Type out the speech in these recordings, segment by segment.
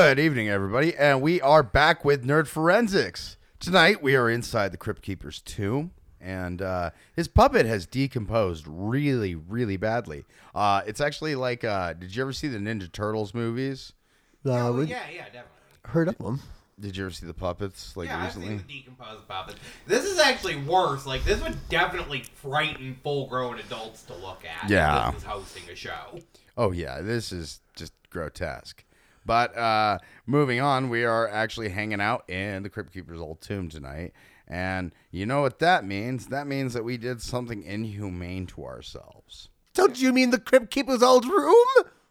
Good evening, everybody, and we are back with Nerd Forensics. Tonight, we are inside the Crypt Keeper's tomb, and his puppet has decomposed really, really badly. It's actually like, did you ever see the Ninja Turtles movies? Yeah, definitely. Heard of them. Did you ever see the puppets, recently? I've seen the decomposed puppets. This is actually worse. Like, this would definitely frighten full-grown adults to look at. Yeah. This is hosting a show. Oh, yeah, this is just grotesque. But moving on, we are actually hanging out in the Crypt Keeper's old tomb tonight. And you know what that means? That means that we did something inhumane to ourselves. Don't you mean the Crypt Keeper's old room?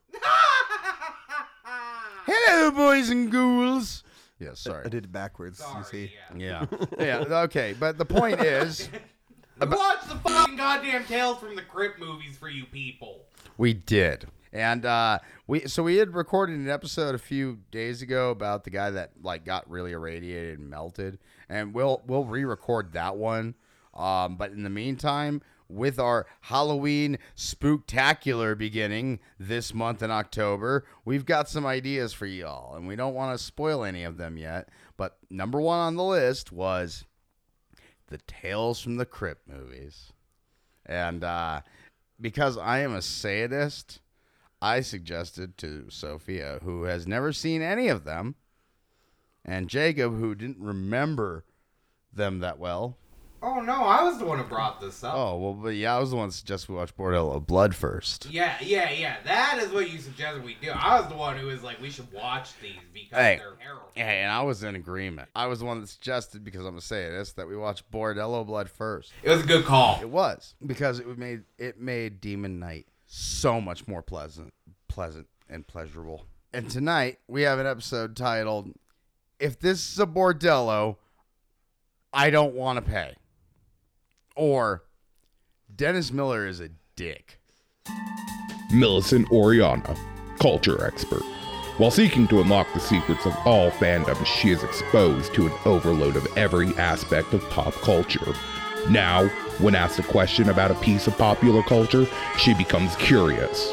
Hello, boys and ghouls. Yeah, sorry. I did it backwards, Sorry, you see. Yeah. Yeah, okay. But the point is, Watch the fucking goddamn Tales from the Crypt movies for you people. we did. And we had recorded an episode a few days ago about the guy that got really irradiated and melted, and we'll re-record that one. But in the meantime, with our Halloween spooktacular beginning this month in October, we've got some ideas for y'all, and we don't want to spoil any of them yet. But number one on the list was the Tales from the Crypt movies, and because I am a sadist, I suggested to Sophia, who has never seen any of them, and Jacob, who didn't remember them that well. Oh, no, I was the one who brought this up. Oh, well, but yeah, I was the one that suggested we watch Bordello of Blood first. Yeah. That is what you suggested we do. I was the one who was like, we should watch these because Hey. they're terrible. Hey, and I was in agreement. I was the one that suggested, because I'm a sadist, that we watch Bordello of Blood first. It was a good call. It was, because it made Demon Night so much more pleasant and pleasurable. And tonight, we have an episode titled, If This is a Bordello, I Don't Want to Pay. Or, Dennis Miller is a dick. Millicent Oriana, culture expert. While seeking to unlock the secrets of all fandoms, she is exposed to an overload of every aspect of pop culture. Now, when asked a question about a piece of popular culture, she becomes curious.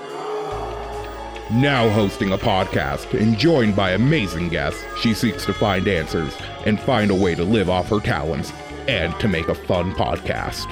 Now hosting a podcast and joined by amazing guests, she seeks to find answers and find a way to live off her talents and to make a fun podcast.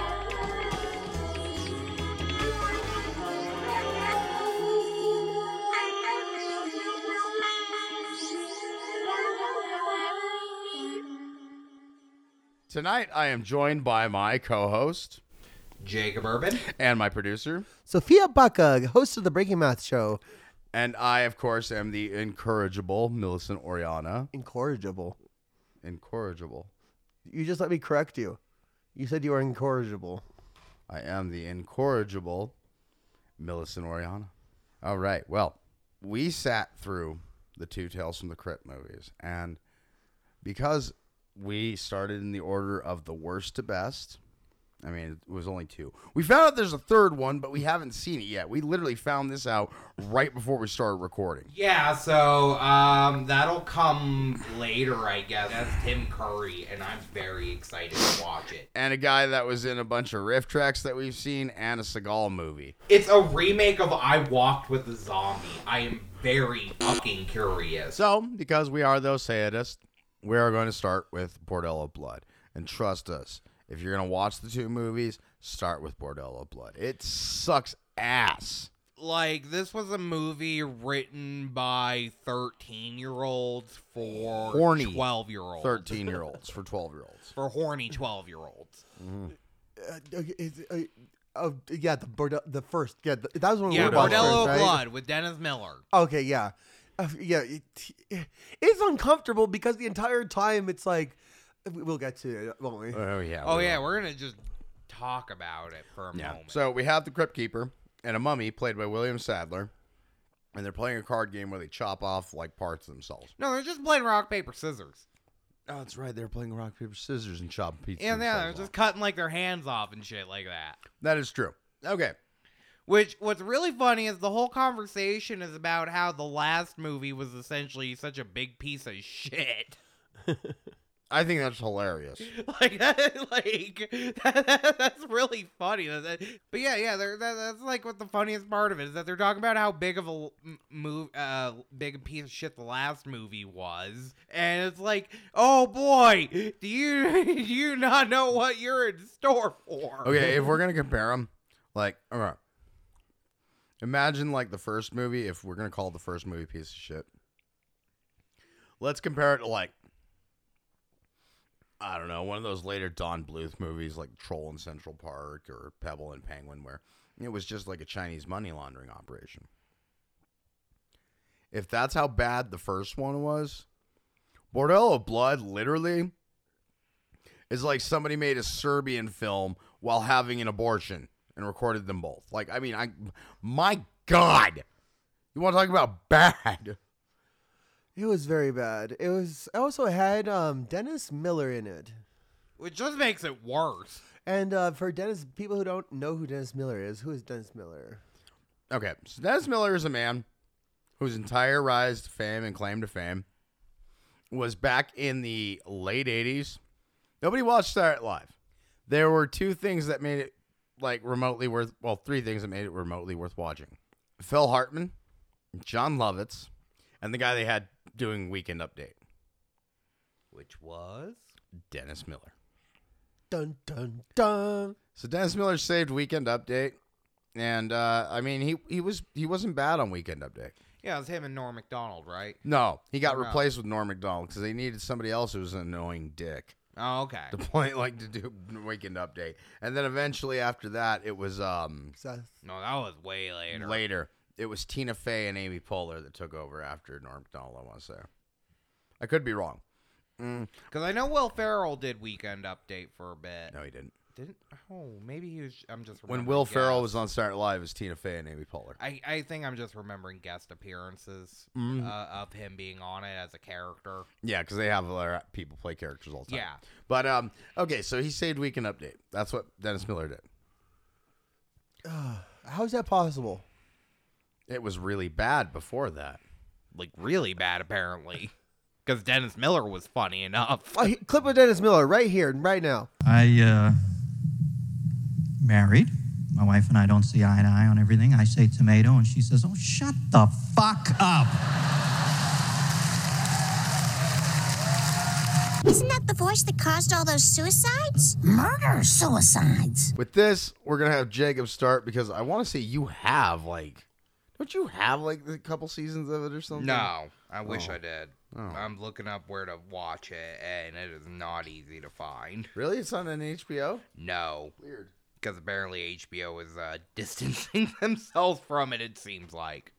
Tonight, I am joined by my co-host Jacob Urban. and my producer. Sophia Baca, host of the Breaking Math Show. And I, of course, am the incorrigible Millicent Oriana. Incorrigible. Incorrigible. You just let me correct you. You said you were incorrigible. I am the incorrigible Millicent Oriana. All right. Well, we sat through the two Tales from the Crypt movies. And because we started in the order of the worst to best, I mean, it was only two. We found out there's a third one, but we haven't seen it yet. We literally found this out right before we started recording. Yeah, so that'll come later, I guess. That's Tim Curry, and I'm very excited to watch it. And a guy that was in a bunch of riff tracks that we've seen and a Seagal movie. It's a remake of I Walked with a Zombie. I am very fucking curious. So, because we are those sadists, we are going to start with Bordello of Blood. And trust us, if you're going to watch the two movies, start with Bordello of Blood. It sucks ass. Like, this was a movie written by 13-year-olds for Horny 12-year-olds. 13-year-olds for 12-year-olds. For horny 12-year-olds. Yeah, the first. Yeah, that was one Yeah, we watched Bordello first, of right? Blood with Dennis Miller. Okay, yeah. Yeah, it's uncomfortable because the entire time it's like, we'll get to it, won't we? Oh, yeah. Oh, we yeah, will. we're going to just talk about it for a moment. So we have the Crypt Keeper and a mummy played by William Sadler. And they're playing a card game where they chop off, parts of themselves. No, they're just playing rock, paper, scissors. Oh, that's right. They're playing rock, paper, scissors and chopping pieces. Yeah, they're themselves just off. cutting, their hands off and shit like that. That is true. Okay. What's really funny is the whole conversation is about how the last movie was essentially such a big piece of shit. I think that's hilarious. That's really funny. But yeah, that's like what the funniest part of it is that they're talking about how big of a big a piece of shit the last movie was, and it's like, oh boy, do you not know what you're in store for? Okay, if we're gonna compare them, like, all right, imagine like the first movie. If we're gonna call the first movie a piece of shit, let's compare it to like, I don't know, one of those later Don Bluth movies like Troll in Central Park or Pebble and Penguin, where it was just like a Chinese money laundering operation. If that's how bad the first one was, Bordello of Blood literally is like somebody made a Serbian film while having an abortion and recorded them both. Like, I mean, my God, you want to talk about bad? It was very bad. It was also had Dennis Miller in it. Which just makes it worse. And for Dennis, people who don't know who Dennis Miller is, who is Dennis Miller? Okay, so Dennis Miller is a man whose entire rise to fame and claim to fame was back in the late 80s. Nobody watched Saturday Night Live. There were two things that made it like remotely worth, well, three things that made it remotely worth watching. Phil Hartman, John Lovitz, and the guy they had doing Weekend Update. Which was? Dennis Miller. Dun, dun, dun. So Dennis Miller saved Weekend Update. And, I mean, he wasn't bad on Weekend Update. Yeah, it was him and Norm Macdonald, right? No, he got No. replaced with Norm Macdonald because they needed somebody else who was an annoying dick. Oh, okay. The point, like, to do Weekend Update. And then eventually after that, it was Seth. No, that was way later. later. It was Tina Fey and Amy Poehler that took over after Norm Macdonald, I want to say. I could be wrong. Because I know Will Ferrell did Weekend Update for a bit. No, he didn't. Didn't? Oh, maybe he was. I'm just When remembering Will Ferrell guest- was on Saturday Night Live, it was Tina Fey and Amy Poehler. I think I'm just remembering guest appearances of him being on it as a character. Yeah, because they have other people play characters all the time. Yeah. But, okay, so he saved Weekend Update. That's what Dennis Miller did. How is that possible? It was really bad before that. Like, really bad, apparently. Because Dennis Miller was funny enough. Oh, clip of Dennis Miller right here, right now. I married. My wife and I don't see eye to eye on everything. I say tomato, and she says, "Oh, shut the fuck up." Isn't that the voice that caused all those suicides? Murder-suicides. With this, we're going to have Jacob start because I want to say you have, like... Don't you have, like, a couple seasons of it or something? No, I wish I did. Oh. I'm looking up where to watch it, and it is not easy to find. Really? It's on an HBO? No. Weird. Because apparently HBO is distancing themselves from it, it seems like.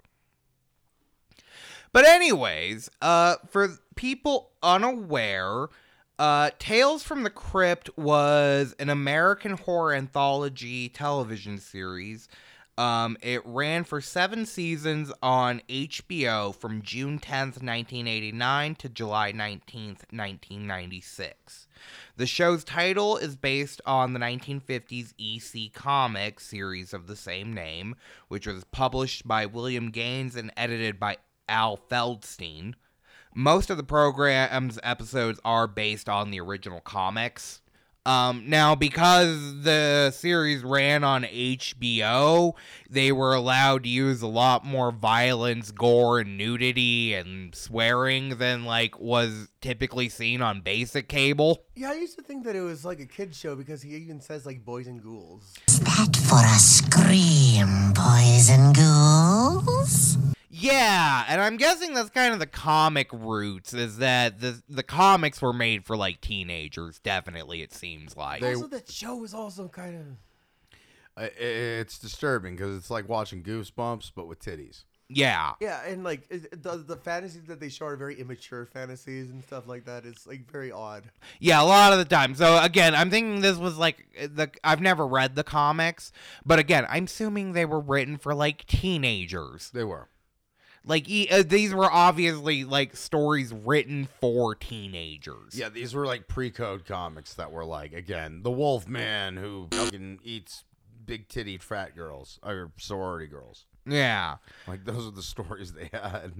But anyways, for people unaware, Tales from the Crypt was an American horror anthology television series. It ran for 7 seasons on HBO from June 10th, 1989 to July 19th, 1996. The show's title is based on the 1950s EC Comics series of the same name, which was published by William Gaines and edited by Al Feldstein. Most of the program's episodes are based on the original comics. Now, because the series ran on HBO, they were allowed to use a lot more violence, gore, and nudity and swearing than, like, was typically seen on basic cable. Yeah, I used to think that it was like a kid's show because he even says like boys and ghouls. Is that for a scream, boys and ghouls? Yeah, and I'm guessing that's kind of the comic roots, is that the comics were made for, like, teenagers, definitely, it seems like. Also, that show was also kind of... It's disturbing because it's like watching Goosebumps, but with titties. Yeah. Yeah, and like the fantasies that they show are very immature fantasies and stuff like that. It's like very odd. Yeah, a lot of the time. So again, I'm thinking this was like I've never read the comics, but again, I'm assuming they were written for like teenagers. They were. Like these were obviously like stories written for teenagers. Yeah, these were like pre-code comics that were like, again, the Wolf Man who fucking eats big titty frat girls or sorority girls. Yeah. Like those are the stories they had.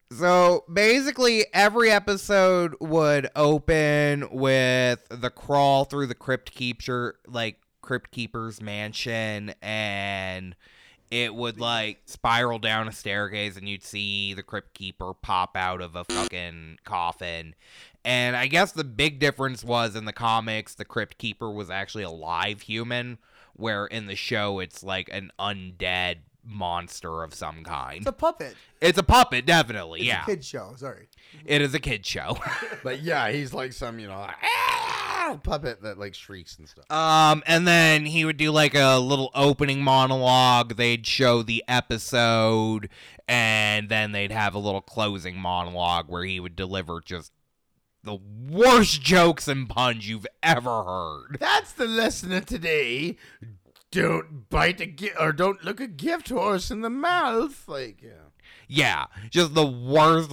So basically, every episode would open with the crawl through the Crypt Keeper's mansion, and it would like spiral down a staircase, and you'd see the Crypt Keeper pop out of a fucking coffin. And I guess the big difference was in the comics, the Crypt Keeper was actually a live human, where in the show it's like an undead monster of some kind. It's a puppet. It's a puppet, definitely. It's yeah, a kid show. Sorry. it is a kid show. But yeah, he's like some, puppet that like shrieks and stuff. And then he would do like a little opening monologue. They'd show the episode, and then they'd have a little closing monologue where he would deliver just the worst jokes and puns you've ever heard. That's the lesson of today. Don't bite or don't look a gift horse in the mouth. Like, yeah. Yeah, just the worst,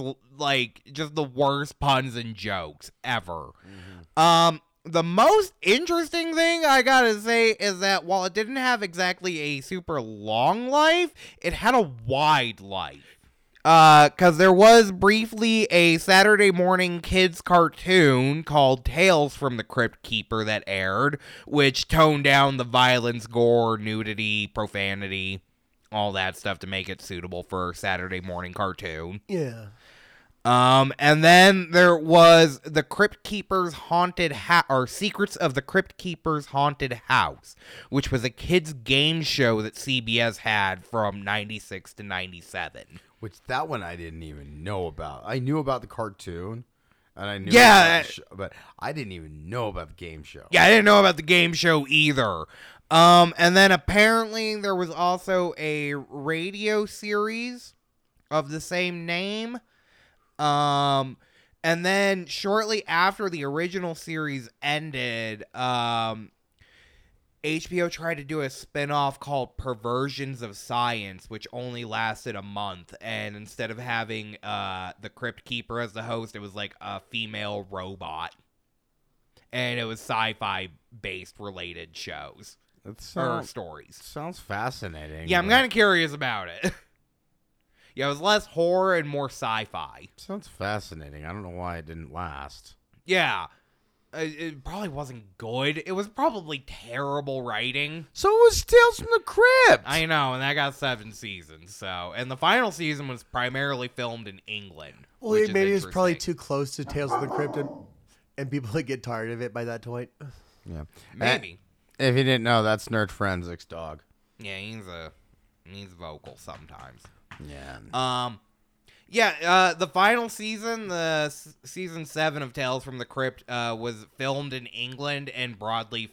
puns and jokes ever. Mm-hmm. The most interesting thing I gotta say is that while it didn't have exactly a super long life, it had a wide life. Because there was briefly a Saturday morning kids cartoon called Tales from the Crypt Keeper that aired, which toned down the violence, gore, nudity, profanity, all that stuff to make it suitable for Saturday morning cartoon. Yeah. And then there was the Crypt Keeper's Secrets of the Crypt Keeper's Haunted House, which was a kids game show that CBS had from 96 to 97. Which that one I didn't even know about. I knew about the cartoon, and I knew Yeah. about the show, but I didn't even know about the game show. Yeah, I didn't know about the game show either. And then apparently there was also a radio series of the same name. And then shortly after the original series ended, HBO tried to do a spinoff called Perversions of Science, which only lasted a month. And instead of having the Crypt Keeper as the host, it was like a female robot. And it was sci-fi based related shows or stories. Sounds fascinating. Yeah, I'm kind of curious about it. Yeah, it was less horror and more sci-fi. Sounds fascinating. I don't know why it didn't last. Yeah. It probably wasn't good. It was probably terrible writing. So it was Tales from the Crypt. I know, and that got 7 seasons. So, and the final season was primarily filmed in England. Well, which is maybe it's probably interesting. too close to Tales of the Crypt, and people would get tired of it by that point. Yeah. Maybe. If you didn't know, that's Nerd Forensics dog. Yeah, he's vocal sometimes. Yeah. The final season, season 7 of Tales from the Crypt, was filmed in England and broadly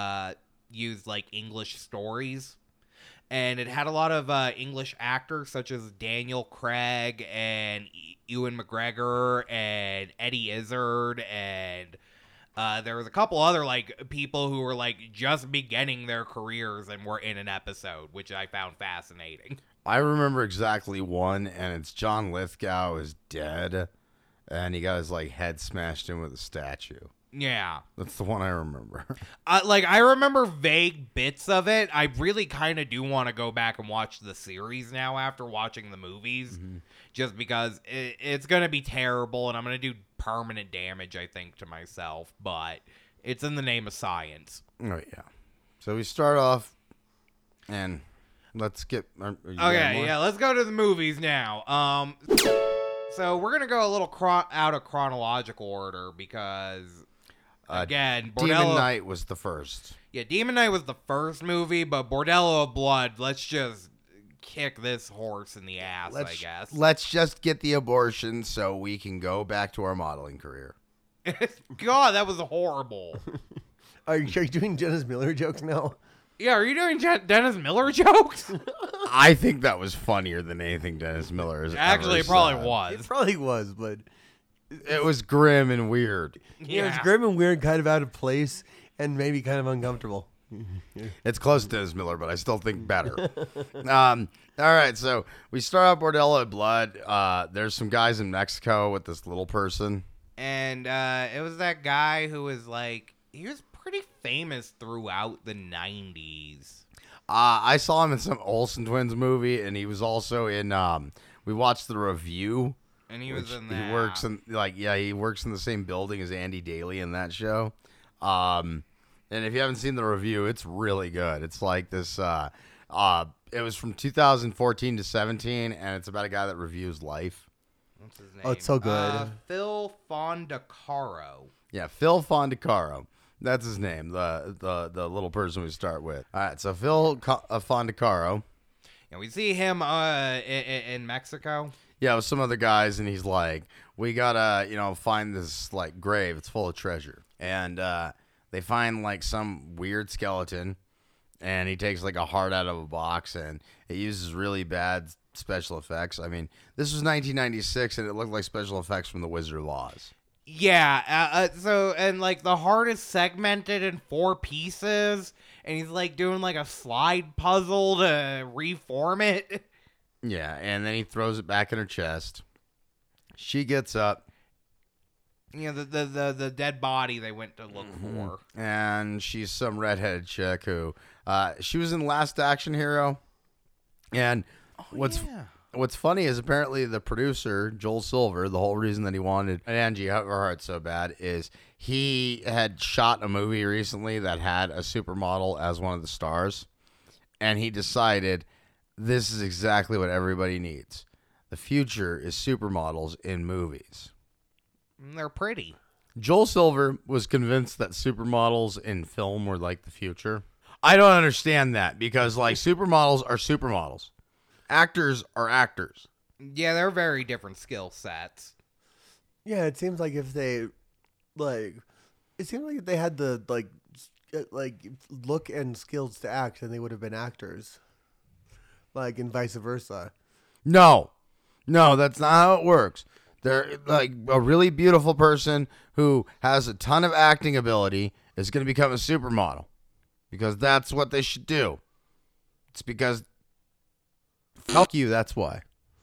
used like English stories. And it had a lot of English actors such as Daniel Craig and Ewan McGregor and Eddie Izzard, and there was a couple other like people who were like just beginning their careers and were in an episode, which I found fascinating. I remember exactly one, and it's John Lithgow is dead, and he got his like head smashed in with a statue. Yeah. That's the one I remember. I remember vague bits of it. I really kind of do want to go back and watch the series now after watching the movies, just because it's going to be terrible, and I'm going to do permanent damage, I think, to myself, but it's in the name of science. Oh, yeah. So we start off, and let's get... let's go to the movies now. So we're going to go a little out of chronological order, because... Again, Demon Knight was the first. Yeah, Demon Knight was the first movie, but Bordello of Blood, let's just kick this horse in the ass, I guess. Let's just get the abortion so we can go back to our modeling career. God, that was horrible. Are you doing Dennis Miller jokes now? Yeah, are you doing Dennis Miller jokes? I think that was funnier than anything Dennis Miller has Actually, ever it probably said. was. It probably was, but... It was grim and weird. Yeah, it's grim and weird, kind of out of place, and maybe kind of uncomfortable. It's close to Dennis Miller, but I still think better. All right, so we start out Bordello of Blood. There's some guys in Mexico with this little person. And it was that guy who was like, he was pretty famous throughout the 90s. I saw him in some Olsen Twins movie, and he was also in, we watched The Review. And he was in that. He works in he works in the same building as Andy Daly in that show. And if you haven't seen the review, it's really good. It's like this. It was from 2014 to 17, and it's about a guy that reviews life. What's his name? Oh, it's so good. Phil Fondacaro. Yeah, Phil Fondacaro. That's his name. The little person we start with. All right, so Phil Fondacaro. And we see him in Mexico. Yeah, with some other guys, and he's like, we gotta, find this, like, grave. It's full of treasure. And they find, like, some weird skeleton, and he takes, like, a heart out of a box, and it uses really bad special effects. I mean, this was 1996, and it looked like special effects from The Wizard of Oz. Yeah, like, the heart is segmented in 4 pieces, and he's, like, doing, like, a slide puzzle to reform it. Yeah, and then he throws it back in her chest. She gets up. You know, the dead body they went to look for. And she's some redheaded chick who, she was in Last Action Hero. And what's funny is apparently the producer, Joel Silver, the whole reason that he wanted Angie Everhart so bad is he had shot a movie recently that had a supermodel as one of the stars. And he decided, this is exactly what everybody needs. The future is supermodels in movies. They're pretty. Joel Silver was convinced that supermodels in film were like the future. I don't understand that because, like, supermodels are supermodels. Actors are actors. Yeah, they're very different skill sets. Yeah, it seems like if they, like, if they had the, like look and skills to act, then they would have been actors. Like, and vice versa. No, that's not how it works. They're like a really beautiful person who has a ton of acting ability is going to become a supermodel because that's what they should do. It's because fuck you. That's why.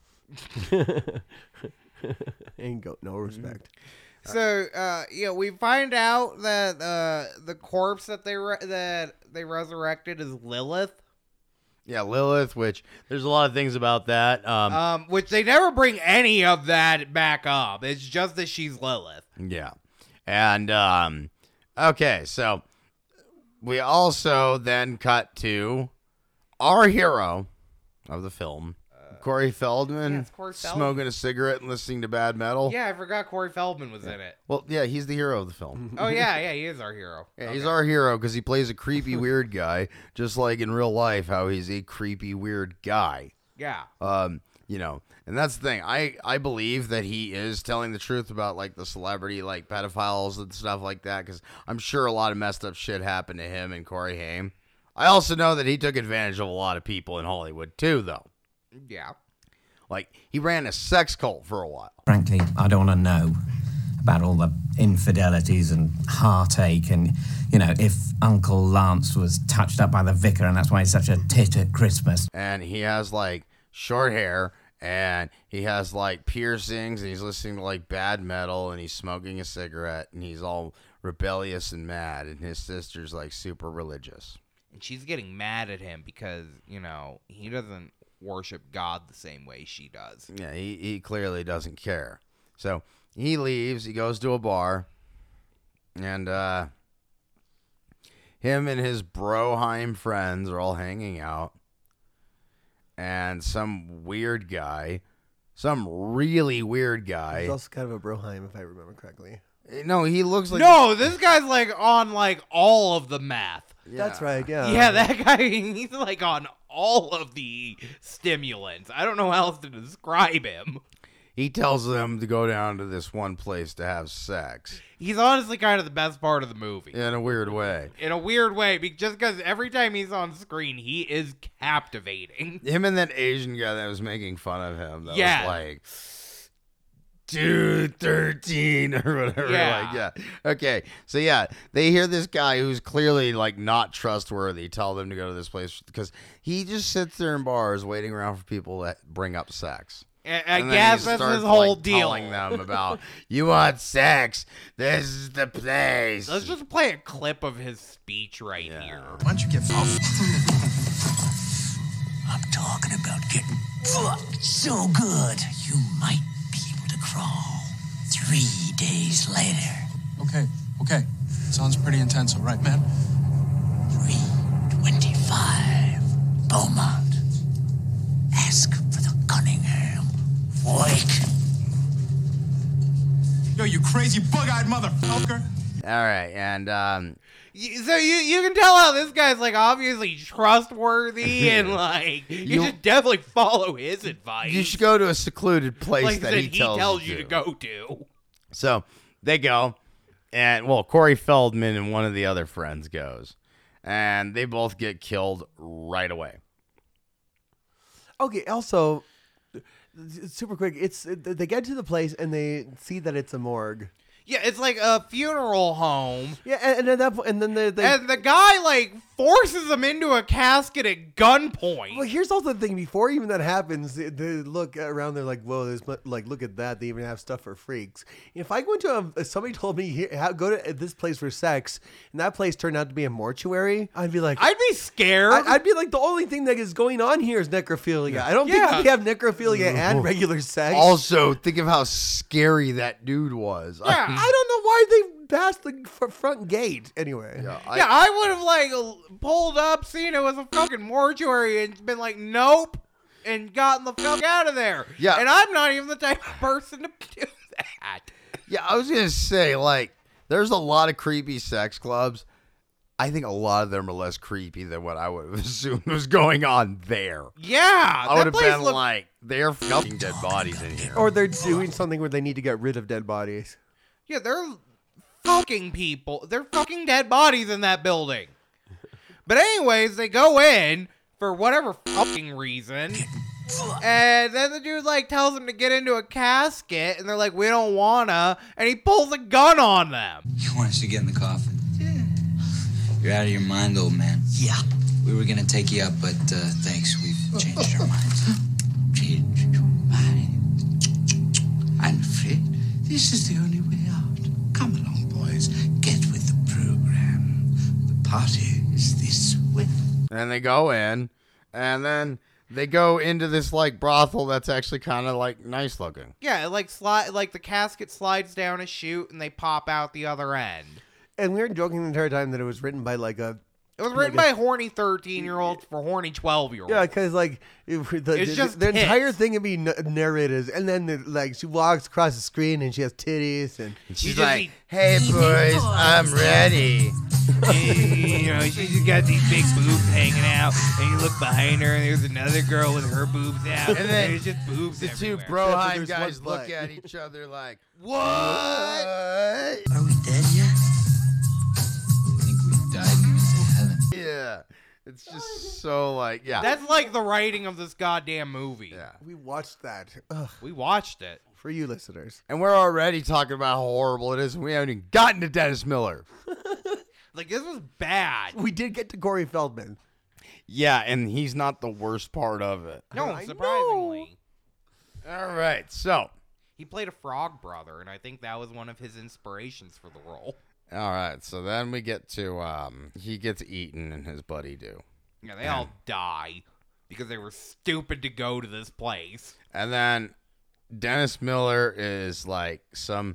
Ain't got no respect. So, we find out that the corpse that they resurrected is Lilith. Yeah, Lilith, which there's a lot of things about that. Which they never bring any of that back up. It's just that she's Lilith. Yeah. And, okay, so we also then cut to our hero of the film, Corey Feldman, it's Corey Feldman. smoking a cigarette and listening to bad metal. Yeah, I forgot Corey Feldman was in it. Well, yeah, he's the hero of the film. Oh, yeah, he is our hero. Yeah, he's our hero because he plays a creepy, weird guy, just like in real life, how he's a creepy, weird guy. Yeah. And that's the thing. I believe that he is telling the truth about, like, the celebrity, like, pedophiles and stuff like that, because I'm sure a lot of messed up shit happened to him and Corey Haim. I also know that he took advantage of a lot of people in Hollywood, too, though. Yeah. Like, he ran a sex cult for a while. Frankly, I don't want to know about all the infidelities and heartache and, if Uncle Lance was touched up by the vicar and that's why he's such a tit at Christmas. And he has, like, short hair, and he has, like, piercings, and he's listening to, like, bad metal, and he's smoking a cigarette, and he's all rebellious and mad, and his sister's, like, super religious. And she's getting mad at him because, he doesn't worship God the same way she does. Yeah, he clearly doesn't care. So he leaves, he goes to a bar, and him and his Broheim friends are all hanging out, and some really weird guy. He's also kind of a Broheim, if I remember correctly. No, he looks like... No, this guy's, like, on, like, all of the meth. Yeah. That's right, yeah. Yeah, that guy, he's, like, on all of the stimulants. I don't know how else to describe him. He tells them to go down to this one place to have sex. He's honestly kind of the best part of the movie. In a weird way. In a weird way, just because every time he's on screen, he is captivating. Him and that Asian guy that was making fun of him. That Yeah. was like... Dude, 13 or whatever. Yeah. Okay. So yeah, they hear this guy who's clearly like not trustworthy tell them to go to this place because he just sits there in bars waiting around for people that bring up sex. I And then guess he that's starts, his whole like, deal. Telling them about, you want sex? This is the place. Let's just play a clip of his speech right here. Why don't you get off? I'm talking about getting fucked so good you might be able to crawl 3 days later. Okay. Sounds pretty intense, all right, man? 325 Beaumont. Ask for the Cunningham. Wake. Yo, you crazy bug-eyed motherfucker. All right, and So you can tell how this guy's like obviously trustworthy and like you should definitely follow his advice. you should go to a secluded place like that that he tells you to go to. So they go, and Corey Feldman and one of the other friends goes, and they both get killed right away. Okay, also, super quick, they get to the place and they see that it's a morgue. Yeah, it's like a funeral home. Yeah, and at that point, and then they and the guy like forces them into a casket at gunpoint. Well, here's also the thing. Before even that happens, they look around. They're like, "Whoa, there's like, look at that. They even have stuff for freaks." If I go into somebody told me go to this place for sex, and that place turned out to be a mortuary, I'd be like, I'd be scared. I'd be like, the only thing that is going on here is necrophilia. I don't think we have necrophilia and regular sex. Also, think of how scary that dude was. Yeah. I don't know why they passed the front gate. Anyway, I would have like pulled up, seen it was a fucking mortuary, and been like, nope, and gotten the fuck out of there. Yeah. And I'm not even the type of person to do that. Yeah, I was gonna say, like, there's a lot of creepy sex clubs. I think a lot of them are less creepy than what I would have assumed was going on there. Yeah, I would have been like, they're fucking dead bodies in here. or they're doing something where they need to get rid of dead bodies. Yeah, they're fucking people. They're fucking dead bodies in that building. But anyways, they go in for whatever fucking reason. And then the dude like tells them to get into a casket, and they're like, we don't wanna. And he pulls a gun on them. You want us to get in the coffin? Yeah. You're out of your mind, old man. Yeah. We were gonna take you up, but thanks, we've changed our minds. Changed your mind? I'm afraid this is the only way out. Come along, boys. Get with the program. The party is this way. And they go in, and then they go into this like brothel that's actually kind of like nice looking. Yeah, like the casket slides down a chute, and they pop out the other end. And we were joking the entire time that it was written by like a. It was written by horny 13-year-olds for horny 12-year-olds. Yeah, because like It's just the tits. entire thing would be narrated, and then like she walks across the screen and she has titties, and She's like, "Hey boys, I'm ready." You know, she's just got these big boobs hanging out, and you look behind her, and there's another girl with her boobs out, and then there's just boobs The two everywhere. Broheim there's guys one look butt. at each other like, What? Are we dead yet? I think we died and went to heaven. yeah. It's just so like, yeah. That's like the writing of this goddamn movie. Yeah. we watched that. Ugh, We watched it. for you listeners. And we're already talking about how horrible it is, and we haven't even gotten to Dennis Miller. Like, this was bad. We did get to Corey Feldman. Yeah, and he's not the worst part of it. No, I surprisingly. All right, so. He played a frog brother, and I think that was one of his inspirations for the role. All right, so then we get to, he gets eaten and his buddy do. Yeah, they all die because they were stupid to go to this place. And then Dennis Miller is like some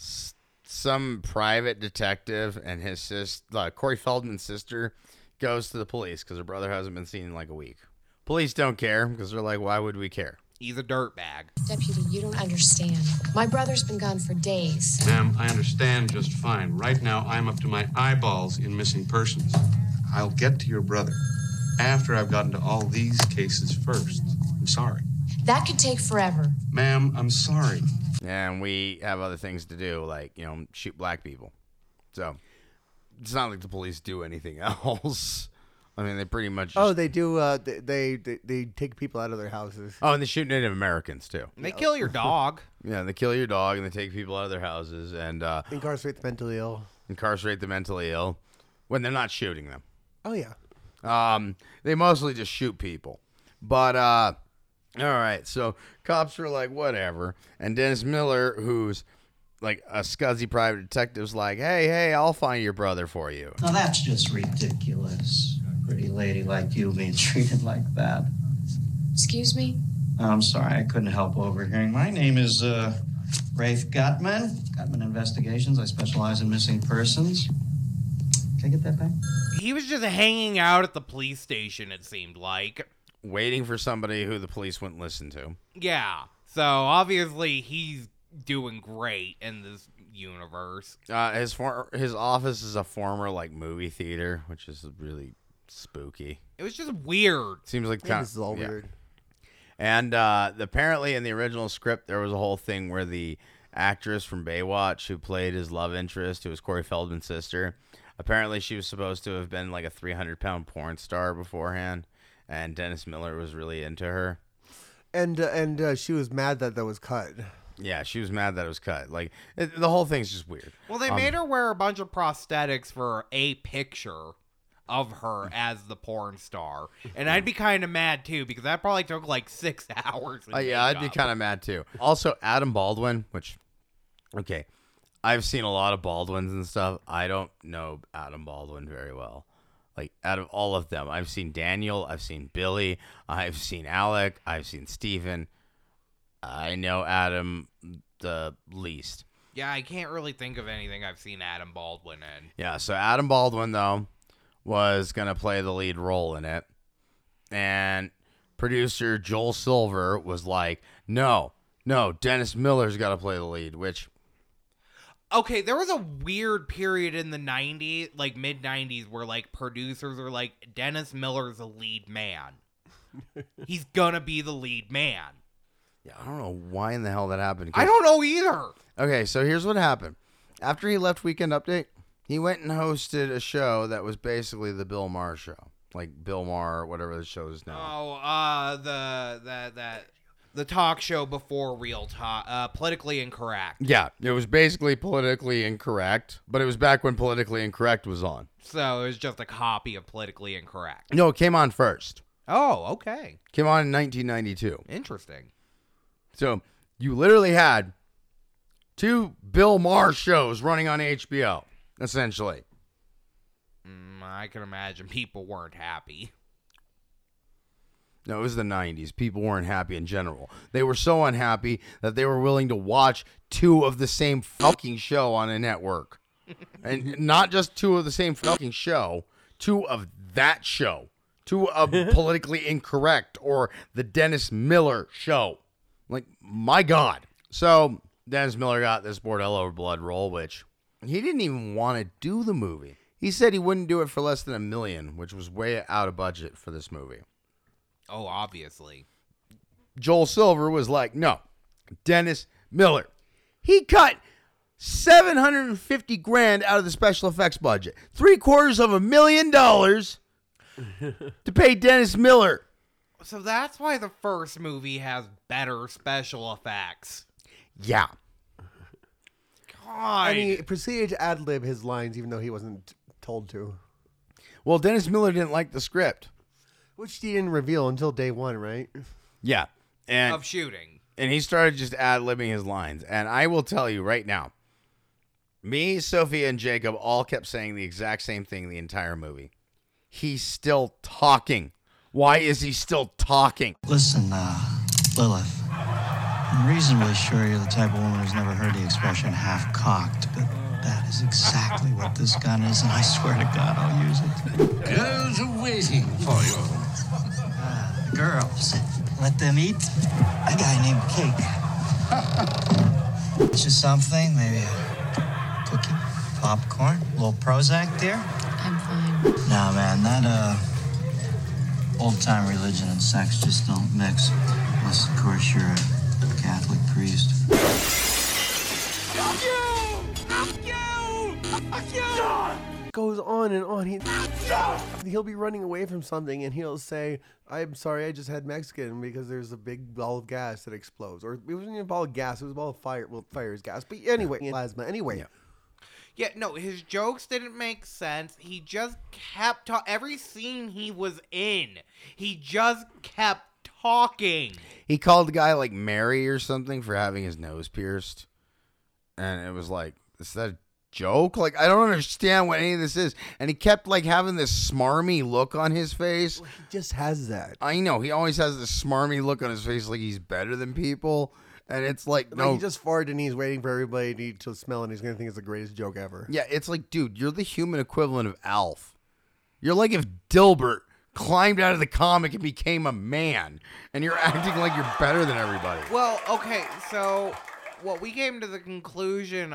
private detective, and his sister, Corey Feldman's sister, goes to the police because her brother hasn't been seen in like a week. Police don't care because they're like, why would we care? He's a dirtbag. Deputy, you don't understand. My brother's been gone for days. Ma'am, I understand just fine. Right now, I'm up to my eyeballs in missing persons. I'll get to your brother after I've gotten to all these cases first. I'm sorry. That could take forever. Ma'am, I'm sorry. And we have other things to do, like, shoot black people. So it's not like the police do anything else. I mean, they pretty much. Oh, they do. They take people out of their houses. Oh, and they shoot Native Americans too. And they kill your dog. Yeah, they kill your dog, and they take people out of their houses and Incarcerate the mentally ill. incarcerate the mentally ill when they're not shooting them. Oh yeah. They mostly just shoot people. But all right, so cops are like, whatever, and Dennis Miller, who's like a scuzzy private detective's like, hey, I'll find your brother for you. Now that's just ridiculous. A pretty lady like you being treated like that. Excuse me? I'm sorry, I couldn't help overhearing. My name is Rafe Gutman, Gutman Investigations. I specialize in missing persons. Can I get that back? He was just hanging out at the police station, it seemed like. Waiting for somebody who the police wouldn't listen to. Yeah. So, obviously, he's doing great in this universe. His office is a former, like, movie theater, which is really spooky. It was just weird. Seems like This is all weird. And apparently in the original script, there was a whole thing where the actress from Baywatch who played his love interest, who was Corey Feldman's sister, apparently she was supposed to have been like a 300-pound porn star beforehand, and Dennis Miller was really into her. And she was mad that was cut. Yeah, she was mad that it was cut. Like, the whole thing's just weird. Well, they made her wear a bunch of prosthetics for a picture of her as the porn star. And I'd be kind of mad, too, because that probably took like 6 hours. Yeah, I'd be kind of mad, too. Also, Adam Baldwin, which, okay, I've seen a lot of Baldwins and stuff. I don't know Adam Baldwin very well. Like, out of all of them, I've seen Daniel, I've seen Billy, I've seen Alec, I've seen Steven. I know Adam the least. Yeah, I can't really think of anything I've seen Adam Baldwin in. Yeah, so Adam Baldwin, though, was going to play the lead role in it. And producer Joel Silver was like, no, Dennis Miller's got to play the lead, which... Okay, there was a weird period in the 90s, like mid-90s, where like producers are like, Dennis Miller's the lead man. He's gonna be the lead man. Yeah, I don't know why in the hell that happened. I don't know either. Okay, so here's what happened. After he left Weekend Update, he went and hosted a show that was basically the Bill Maher show. Like Bill Maher, whatever the show is now. Oh, the talk show before Real Talk, Politically Incorrect. Yeah, it was basically Politically Incorrect, but it was back when Politically Incorrect was on. So it was just a copy of Politically Incorrect. No, it came on first. Oh, okay. Came on in 1992. Interesting. So you literally had 2 Bill Maher shows running on HBO, essentially. I can imagine people weren't happy. No, it was the 90s. People weren't happy in general. They were so unhappy that they were willing to watch 2 of the same fucking show on a network. And not just 2 of the same fucking show, 2 of that show. 2 of Politically Incorrect or the Dennis Miller show. Like, my God. So, Dennis Miller got this Bordello blood role, which he didn't even want to do the movie. He said he wouldn't do it for less than $1 million, which was way out of budget for this movie. Oh, obviously. Joel Silver was like, no, Dennis Miller. He cut $750,000 out of the special effects budget. $750,000 to pay Dennis Miller. So that's why the first movie has better special effects. Yeah. God. And he proceeded to ad-lib his lines even though he wasn't told to. Well, Dennis Miller didn't like the script. Which he didn't reveal until day 1, right? Yeah. And of shooting. And he started just ad-libbing his lines. And I will tell you right now, me, Sophia, and Jacob all kept saying the exact same thing the entire movie. He's still talking. Why is he still talking? Listen, Lilith, I'm reasonably sure you're the type of woman who's never heard the expression half-cocked, but that is exactly what this gun is, and I swear to God I'll use it. Girls are waiting for you. Girls, let them eat. A guy named Cake. Just something, maybe a cookie, popcorn, a little Prozac, dear? I'm fine. Nah, man, that, old-time religion and sex just don't mix. Unless, of course, you're a Catholic priest. Fuck you! Goes on and on. He'll be running away from something and he'll say, I'm sorry, I just had Mexican because there's a big ball of gas that explodes. Or it wasn't even a ball of gas, it was a ball of fire. Well, fire is gas. But anyway, plasma. Anyway. Yeah, no, his jokes didn't make sense. He just kept every scene he was in, he just kept talking. He called the guy like Mary or something for having his nose pierced. And it was like, is that a joke? Like, I don't understand what any of this is. And he kept like having this smarmy look on his face. Well, he just has that. I know. He always has this smarmy look on his face like he's better than people. And it's like, Like no. he just farted and he's waiting for everybody to smell and he's going to think it's the greatest joke ever. Yeah, it's like, dude, you're the human equivalent of Alf. You're like if Dilbert climbed out of the comic and became a man, and you're acting like you're better than everybody. Well, okay, so what we came to the conclusion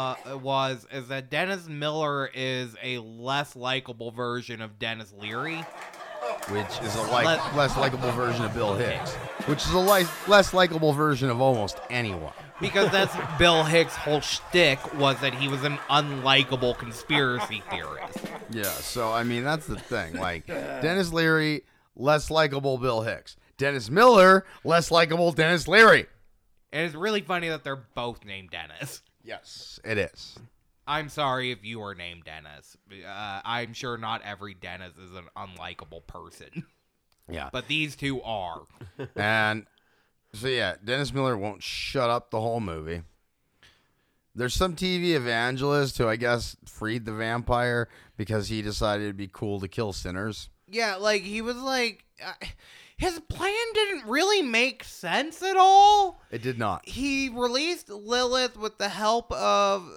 is that Dennis Miller is a less likable version of Dennis Leary. Which is a less likable version of Bill Hicks. Which is a less likable version of almost anyone. Because that's Bill Hicks' whole shtick was that he was an unlikable conspiracy theorist. Yeah, so, I mean, that's the thing. Like, Dennis Leary, less likable Bill Hicks. Dennis Miller, less likable Dennis Leary. And it's really funny that they're both named Dennis. Yes, it is. I'm sorry if you are named Dennis. I'm sure not every Dennis is an unlikable person. Yeah. But these two are. And so, yeah, Dennis Miller won't shut up the whole movie. There's some TV evangelist who I guess freed the vampire because he decided it'd be cool to kill sinners. Yeah, like, he was like... his plan didn't really make sense at all. It did not. He released Lilith with the help of...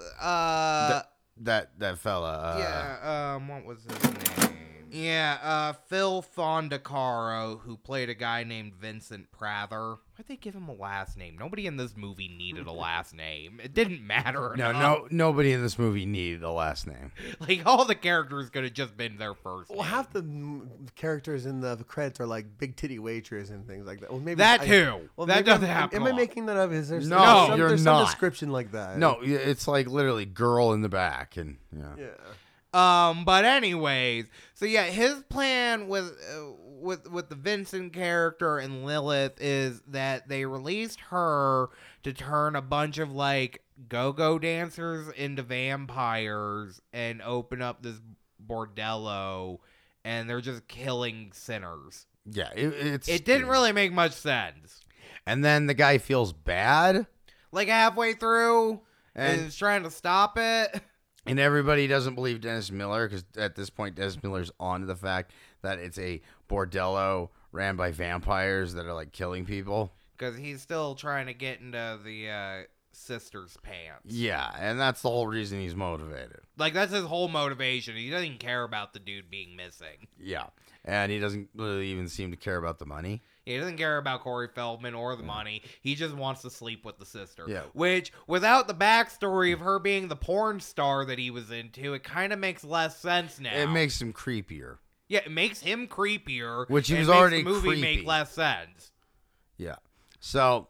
That fella. What was his name? Yeah, Phil Fondacaro, who played a guy named Vincent Prather. Why'd they give him a last name? Nobody in this movie needed a last name. It didn't matter enough. Nobody in this movie needed a last name. Like, all the characters could have just been their first name. Well, half the characters in the credits are like big titty waitress and things like that. Well, maybe that too. That doesn't happen. Am I making that up? Is there No, you're there's not. some description like that? No, it's like literally girl in the back, and yeah. But anyways, so yeah, his plan with the Vincent character and Lilith is that they released her to turn a bunch of like go-go dancers into vampires and open up this bordello, and they're just killing sinners. Yeah, it didn't really make much sense. And then the guy feels bad, like halfway through, and is trying to stop it. And everybody doesn't believe Dennis Miller because at this point, Dennis Miller's on to the fact that it's a bordello ran by vampires that are like killing people. Because he's still trying to get into the sister's pants. Yeah, and that's the whole reason he's motivated. Like, that's his whole motivation. He doesn't even care about the dude being missing. Yeah, and he doesn't really even seem to care about the money. He doesn't care about Corey Feldman or the money. He just wants to sleep with the sister. Yeah. Which, without the backstory of her being the porn star that he was into, it kind of makes less sense now. It makes him creepier. Yeah, it makes him creepier. Which he was makes already the movie creepy. make less sense. Yeah. So,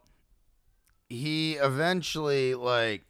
he eventually, like...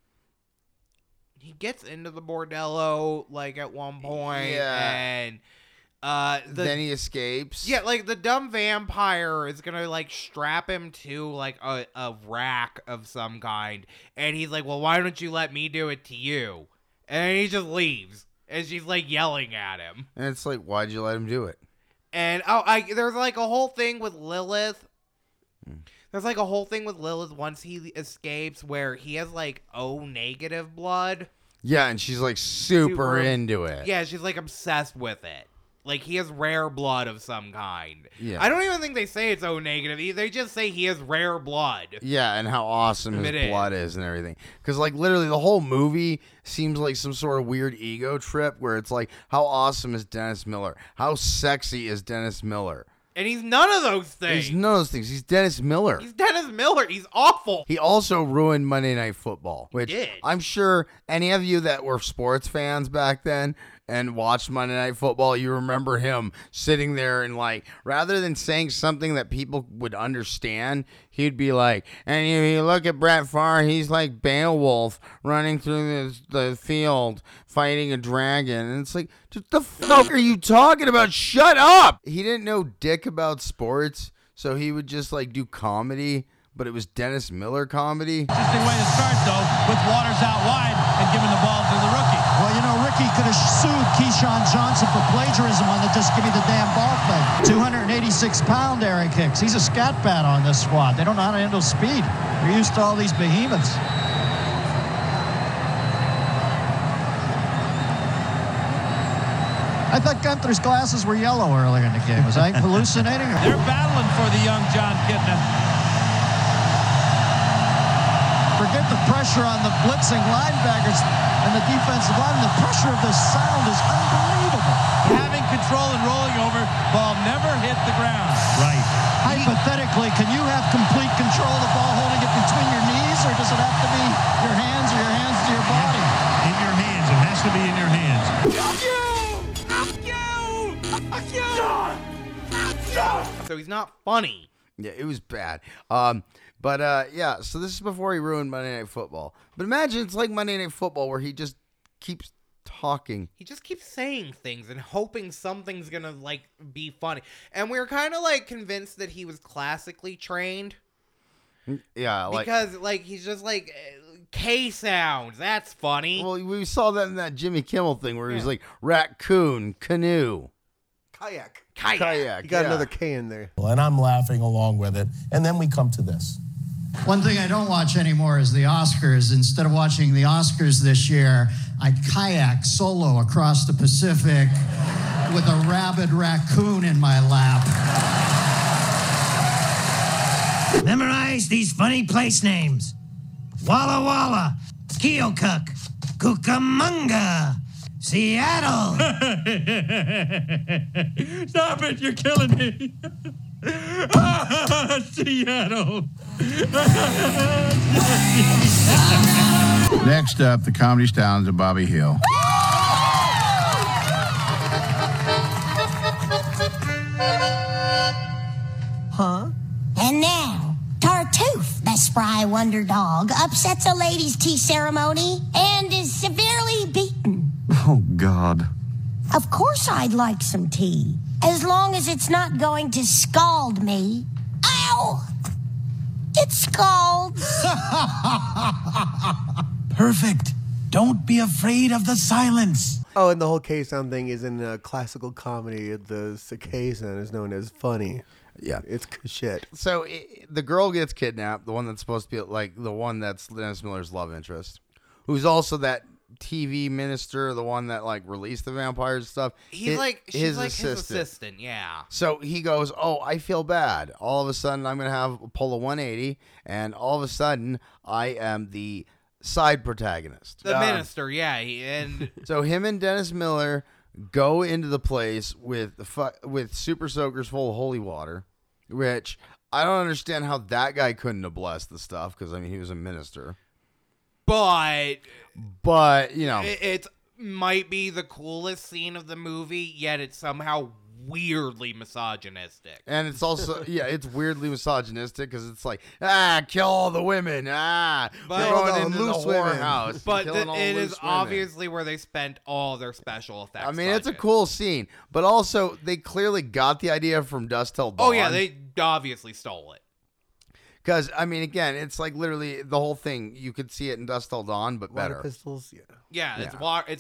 He gets into the bordello, like, at one point, and... then he escapes. Yeah, like, the dumb vampire is gonna, like, strap him to, like, a rack of some kind. And he's like, well, why don't you let me do it to you? And he just leaves. And she's, like, yelling at him. And it's like, why'd you let him do it? And, there's, like, a whole thing with Lilith. There's, like, a whole thing with Lilith once he escapes where he has, like, O-negative blood. Yeah, and she's, like, super into it. Yeah, she's, like, obsessed with it. Like, he has rare blood of some kind. Yeah. I don't even think they say it's O-negative. They just say he has rare blood. Yeah, and how awesome his blood is and everything. Because, like, literally the whole movie seems like some sort of weird ego trip where it's like, how awesome is Dennis Miller? How sexy is Dennis Miller? And he's none of those things. He's none of those things. He's Dennis Miller. He's Dennis Miller. He's awful. He also ruined Monday Night Football, which I'm sure any of you that were sports fans back then and watched Monday Night Football, you remember him sitting there and, like, rather than saying something that people would understand, he'd be like, and you look at Brett Favre, he's like Beowulf running through the field fighting a dragon. And it's like, what the fuck are you talking about? Shut up! He didn't know dick about sports, so he would just, like, do comedy, but it was Dennis Miller comedy. Interesting way to start, though, with Waters out wide and giving the ball to the rookie. Well, you know, Ricky could have sued Keyshawn Johnson for plagiarism on the just give me the damn ball thing. 286-pound Eric Hicks. He's a scat bat on this squad. They don't know how to handle speed. They're used to all these behemoths. I thought Gunther's glasses were yellow earlier in the game. Was I hallucinating? They're battling for the young John Kidman. forget the pressure on the blitzing linebackers and the defensive line. The pressure of this sound is unbelievable. Having control and rolling over, ball never hit the ground. Right. Hypothetically, can you have complete control of the ball, holding it between your knees, or does it have to be your hands or your hands to your body? In your hands. It has to be in your hands. So he's not funny. Yeah, it was bad. Yeah, so this is before he ruined Monday Night Football. But imagine it's like Monday Night Football where he just keeps talking. He just keeps saying things and hoping something's gonna, like, be funny. And we were kind of, like, convinced that he was classically trained. Yeah, like... Because, like, he's just, like, K sounds. That's funny. Well, we saw that in that Jimmy Kimmel thing where he was like, raccoon, canoe. Kayak. Kayak. You got yeah. another K in there. And I'm laughing along with it. And then we come to this. One thing I don't watch anymore is the Oscars. Instead of watching the Oscars this year, I kayak solo across the Pacific with a rabid raccoon in my lap. Memorize these funny place names. Walla Walla, Keokuk, Cucamonga, Seattle. Stop it, you're killing me. Seattle. Next up, the Comedy Stallions of Bobby Hill. Huh? And now, Tartuffe, the spry wonder dog, upsets a ladies' tea ceremony and is severely beaten. Oh, God. Of course I'd like some tea, as long as it's not going to scald me. Ow! It scalds. Perfect. Don't be afraid of the silence. Oh, and the whole K-Sound thing is in classical comedy. The K-Sound is known as funny. Yeah. It's shit. So the girl gets kidnapped, the one that's supposed to be like the one that's Dennis Miller's love interest, who's also that TV minister, the one that like released the vampires and stuff. She's like his assistant, yeah. So he goes, "Oh, I feel bad. All of a sudden, I'm gonna have pull a 180, and all of a sudden, I am the side protagonist, the minister." Yeah, and so him and Dennis Miller go into the place with super soakers full of holy water, which I don't understand how that guy couldn't have blessed the stuff, because I mean he was a minister. But you know, it might be the coolest scene of the movie, yet it's somehow weirdly misogynistic. And it's also it's weirdly misogynistic because it's like kill all the women, but going into the whorehouse. But it is obviously where they spent all their special effects. I mean, it's a cool scene, but also they clearly got the idea from Dusk Till Dawn. Oh yeah, they obviously stole it. Because, I mean, again, it's like literally the whole thing. You could see it in Dusk Till Dawn, but better. Water pistols, yeah. Yeah, it's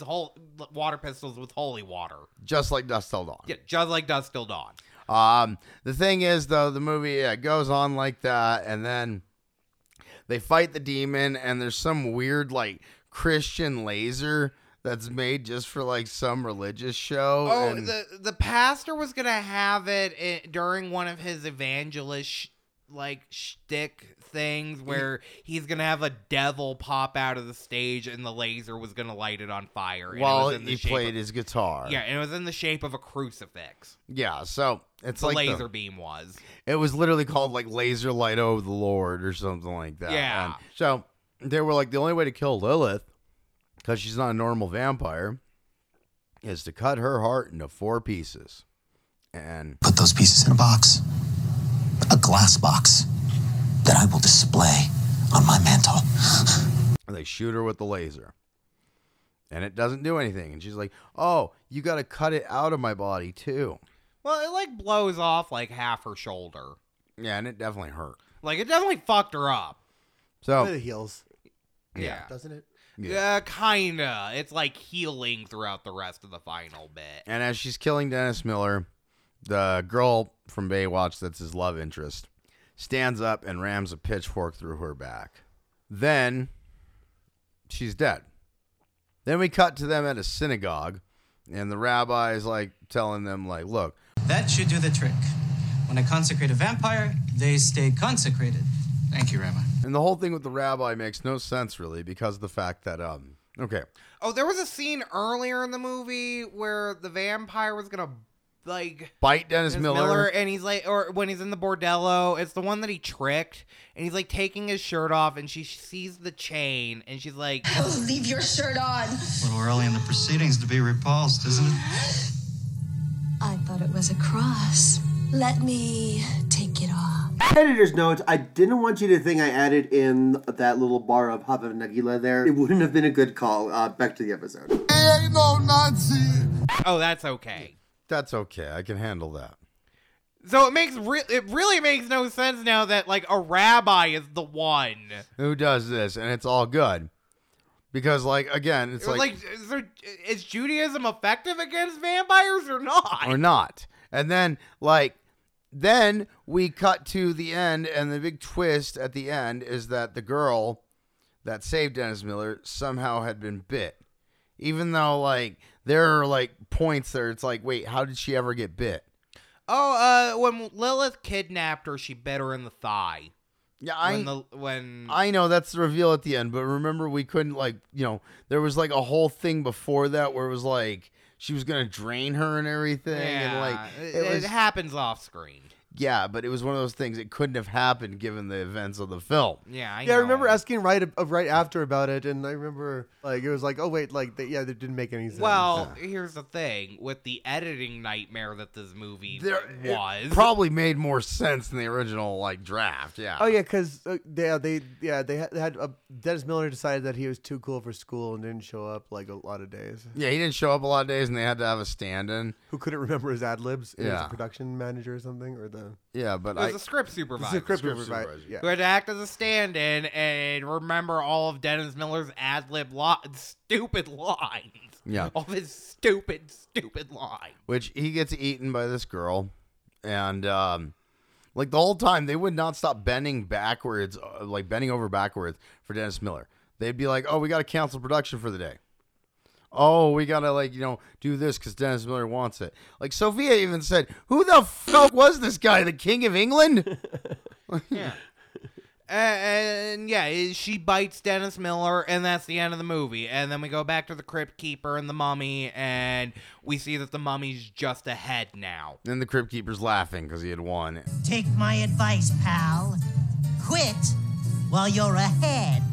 water pistols with holy water. Just like Dusk Till Dawn. Yeah, just like Dusk Till Dawn. The thing is, though, the movie goes on like that, and then they fight the demon, and there's some weird, like, Christian laser that's made just for, like, some religious show. Oh, and the pastor was going to have it during one of his evangelist shtick things where he's gonna have a devil pop out of the stage and the laser was gonna light it on fire while he played his guitar. Yeah, and it was in the shape of a crucifix. Yeah, so it's the like laser beam was. It was literally called like Laser Light O' the Lord or something like that. Yeah. And so they were like, the only way to kill Lilith, because she's not a normal vampire, is to cut her heart into 4 pieces and put those pieces in a box. A glass box that I will display on my mantle. And they shoot her with the laser. And it doesn't do anything. And she's like, "Oh, you got to cut it out of my body too." Well, it like blows off like half her shoulder. Yeah, and it definitely hurt. Like it definitely fucked her up. So it heals. Yeah. Doesn't it? Yeah, kinda. It's like healing throughout the rest of the final bit. And as she's killing Dennis Miller, the girl from Baywatch that's his love interest stands up and rams a pitchfork through her back. Then she's dead. Then we cut to them at a synagogue, and the rabbi is like telling them, like, look. That should do the trick. When I consecrate a vampire, they stay consecrated. Thank you, Rabbi. And the whole thing with the rabbi makes no sense, really, because of the fact that, okay. Oh, there was a scene earlier in the movie where the vampire was gonna, like... Bite Dennis Miller. And he's like, or when he's in the bordello, it's the one that he tricked, and he's, like, taking his shirt off, and she sees the chain, and she's like... Oh, leave your shirt on. A little early in the proceedings to be repulsed, isn't it? I thought it was a cross. Let me take it off. Editor's notes, I didn't want you to think I added in that little bar of Hava Nagila there. It wouldn't have been a good call. Back to the episode. Ain't no Nazi. Oh, that's okay. That's okay. I can handle that. So it really makes no sense now that, like, a rabbi is the one who does this, and it's all good. Because, like, again, it's like is Judaism effective against vampires or not? Or not. And then, like, then we cut to the end, and the big twist at the end is that the girl that saved Dennis Miller somehow had been bit. Even though, like, there are, like, points there, it's like, wait, how did she ever get bit? Oh, when Lilith kidnapped her, she bit her in the thigh. Yeah, I know that's the reveal at the end, but remember we couldn't, like, you know, there was, like, a whole thing before that where it was, like, she was going to drain her and everything. Yeah, and, like, it happens off screen. Yeah, but it was one of those things. It couldn't have happened given the events of the film. Yeah, I remember asking right after about it, and I remember like it was like, oh wait, like that didn't make any sense. Well, here's the thing with the editing nightmare that this movie was. It probably made more sense than the original like draft. Yeah. Oh yeah, because they had Dennis Miller decided that he was too cool for school and didn't show up like a lot of days. Yeah, he didn't show up a lot of days, and they had to have a stand-in who couldn't remember his ad libs. Yeah, he was a production manager or something, or the. Yeah, but it was a script supervisor. Script supervisor. Yeah. Who had to act as a stand-in and remember all of Dennis Miller's ad-lib stupid lines. Yeah. All of his stupid lines. Which he gets eaten by this girl. And, like, the whole time, they would not stop bending backwards, like, bending over backwards for Dennis Miller. They'd be like, oh, we got to cancel production for the day. Oh, we gotta, like, you know, do this because Dennis Miller wants it. Like, Sophia even said, who the fuck was this guy, the King of England? Yeah. And yeah, she bites Dennis Miller, and that's the end of the movie. And then we go back to the Crypt Keeper and the mummy, and we see that the mummy's just ahead now. And the Crypt Keeper's laughing because he had won. Take my advice, pal. Quit while you're ahead.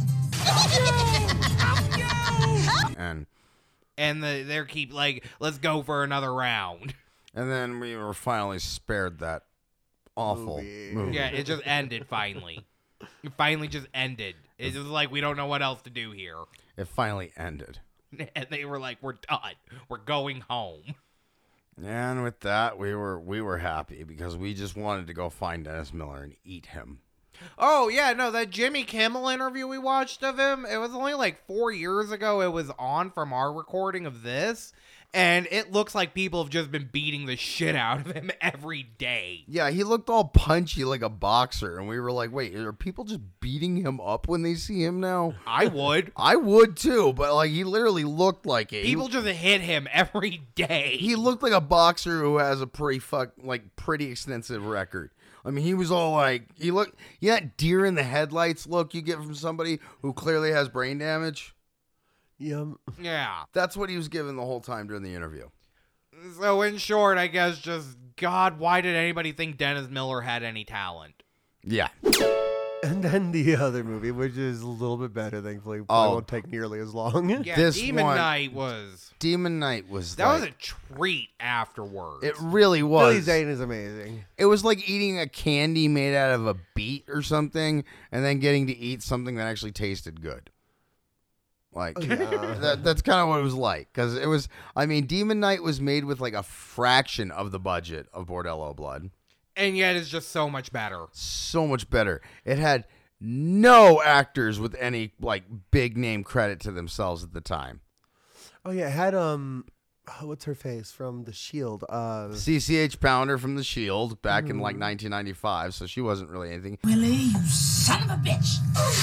And they keep like, let's go for another round. And then we were finally spared that awful movie. Yeah, it just ended finally. It finally just ended. It was like, we don't know what else to do here. It finally ended. And they were like, we're done. We're going home. And with that, we were happy because we just wanted to go find Dennis Miller and eat him. Oh, yeah, no, that Jimmy Kimmel interview we watched of him, it was only like 4 years ago it was on from our recording of this, and it looks like people have just been beating the shit out of him every day. Yeah, he looked all punchy like a boxer, and we were like, wait, are people just beating him up when they see him now? I would. I would too, but like he literally looked like it. People just hit him every day. He looked like a boxer who has a pretty extensive record. I mean, he was all like, he that deer in the headlights look you get from somebody who clearly has brain damage. Yeah. That's what he was given the whole time during the interview. So in short, I guess just, God, why did anybody think Dennis Miller had any talent? Yeah. And then the other movie, which is a little bit better, thankfully. Probably won't take nearly as long. Yeah, Demon Knight was... That was a treat afterwards. It really was. Billy Zane is amazing. It was like eating a candy made out of a beet or something, and then getting to eat something that actually tasted good. Like, that's kind of what it was like. Because it was, I mean, Demon Knight was made with like a fraction of the budget of Bordello Blood. And yet it's just so much better. So much better. It had no actors with any like big name credit to themselves at the time. Oh yeah, it had what's her face from The Shield? CCH Pounder from The Shield back in like 1995, so she wasn't really anything. Willie, you son of a bitch.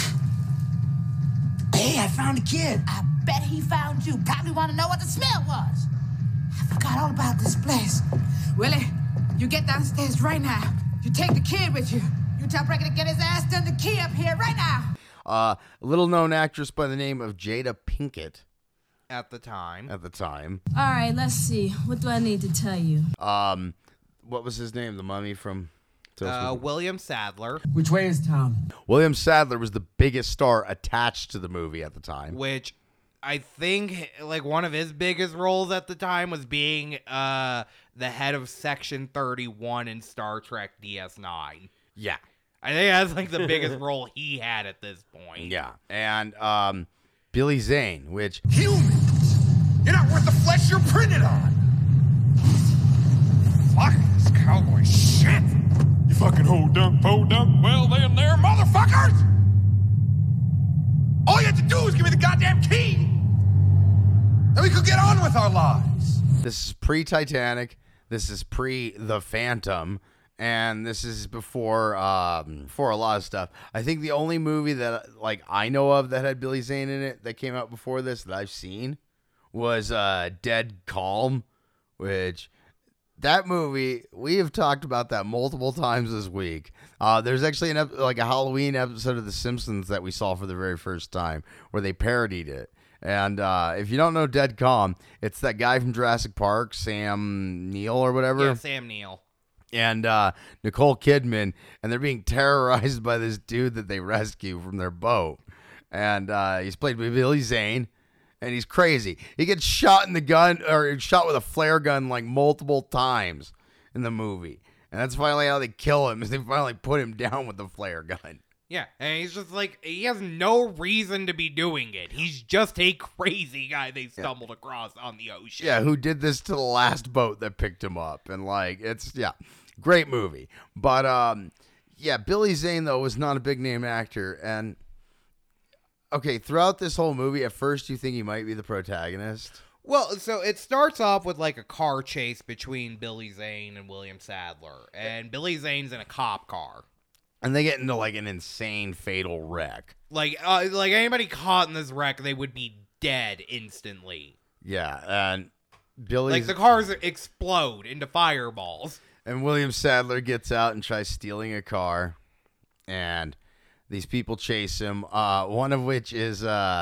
Hey, I found a kid. I bet he found you. Probably want to know what the smell was. I forgot all about this place. Willie, you get downstairs right now. You take the kid with you. You tell Brecken to get his ass done the key up here right now. A little-known actress by the name of Jada Pinkett. At the time. All right, let's see. What do I need to tell you? What was his name? The mummy from... William Sadler. Which way is Tom? William Sadler was the biggest star attached to the movie at the time. Which I think, like, one of his biggest roles at the time was being the head of Section 31 in Star Trek DS9. Yeah. I think that's, like, the biggest role he had at this point. Yeah. And Billy Zane, which... Humans! You're not worth the flesh you're printed on! Fuck this cowboy shit! You fucking ho dunk, po dunk, well then there, motherfuckers! All you had to do was give me the goddamn key! Then we could get on with our lives! This is pre-Titanic. This is pre-The Phantom. And this is before a lot of stuff. I think the only movie that, like, I know of that had Billy Zane in it that came out before this that I've seen was Dead Calm, which... That movie, we have talked about that multiple times this week. There's actually a Halloween episode of The Simpsons that we saw for the very first time where they parodied it. And if you don't know Dead Calm, it's that guy from Jurassic Park, Sam Neill or whatever. Yeah, Sam Neill. And Nicole Kidman, and they're being terrorized by this dude that they rescue from their boat. And he's played by Billy Zane. And he's crazy. He gets shot in the gun, or shot with a flare gun like multiple times in the movie. And that's finally how they kill him, is they finally put him down with the flare gun. Yeah, and he's just like, he has no reason to be doing it. He's just a crazy guy they stumbled across on the ocean. Yeah, who did this to the last boat that picked him up. And great movie. But, Billy Zane, though, was not a big name actor. And... Okay, throughout this whole movie, at first you think he might be the protagonist. Well, so it starts off with like a car chase between Billy Zane and William Sadler. And Billy Zane's in a cop car. And they get into like an insane fatal wreck. Like anybody caught in this wreck, they would be dead instantly. Yeah, and Billy... Like the cars explode into fireballs. And William Sadler gets out and tries stealing a car. And... These people chase him, one of which is,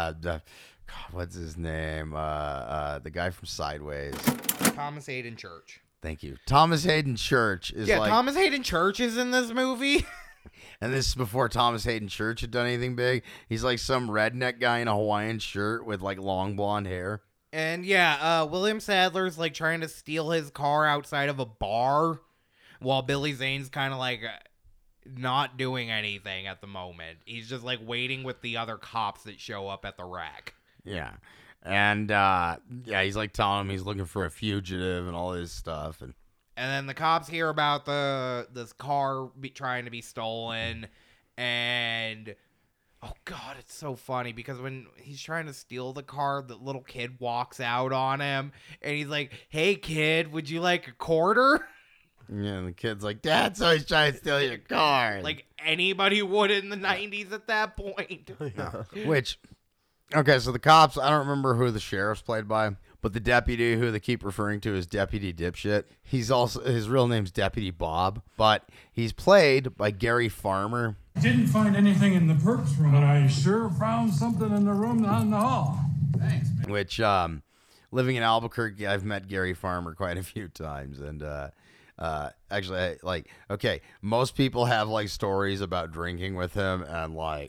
what's his name? The guy from Sideways. Thomas Hayden Church. Thank you. Thomas Hayden Church is Thomas Hayden Church is in this movie. And this is before Thomas Hayden Church had done anything big. He's like some redneck guy in a Hawaiian shirt with like long blonde hair. And William Sadler's like trying to steal his car outside of a bar while Billy Zane's kind of like... not doing anything at the moment. He's just like waiting with the other cops that show up at the wreck. Yeah. And he's like telling him he's looking for a fugitive and all this stuff. And then the cops hear about this car trying to be stolen. And oh God, it's so funny because when he's trying to steal the car, the little kid walks out on him and he's like, "Hey kid, would you like a quarter?" Yeah, and the kid's like, "Dad's always trying to steal your car." Like anybody would in the 90s at that point. Which, okay, so the cops, I don't remember who the sheriff's played by, but the deputy who they keep referring to as Deputy Dipshit, his real name's Deputy Bob, but he's played by Gary Farmer. Didn't find anything in the perks room, but I sure found something in the room down the hall. Thanks, man. Which, living in Albuquerque, I've met Gary Farmer quite a few times, and, actually, most people have like stories about drinking with him and like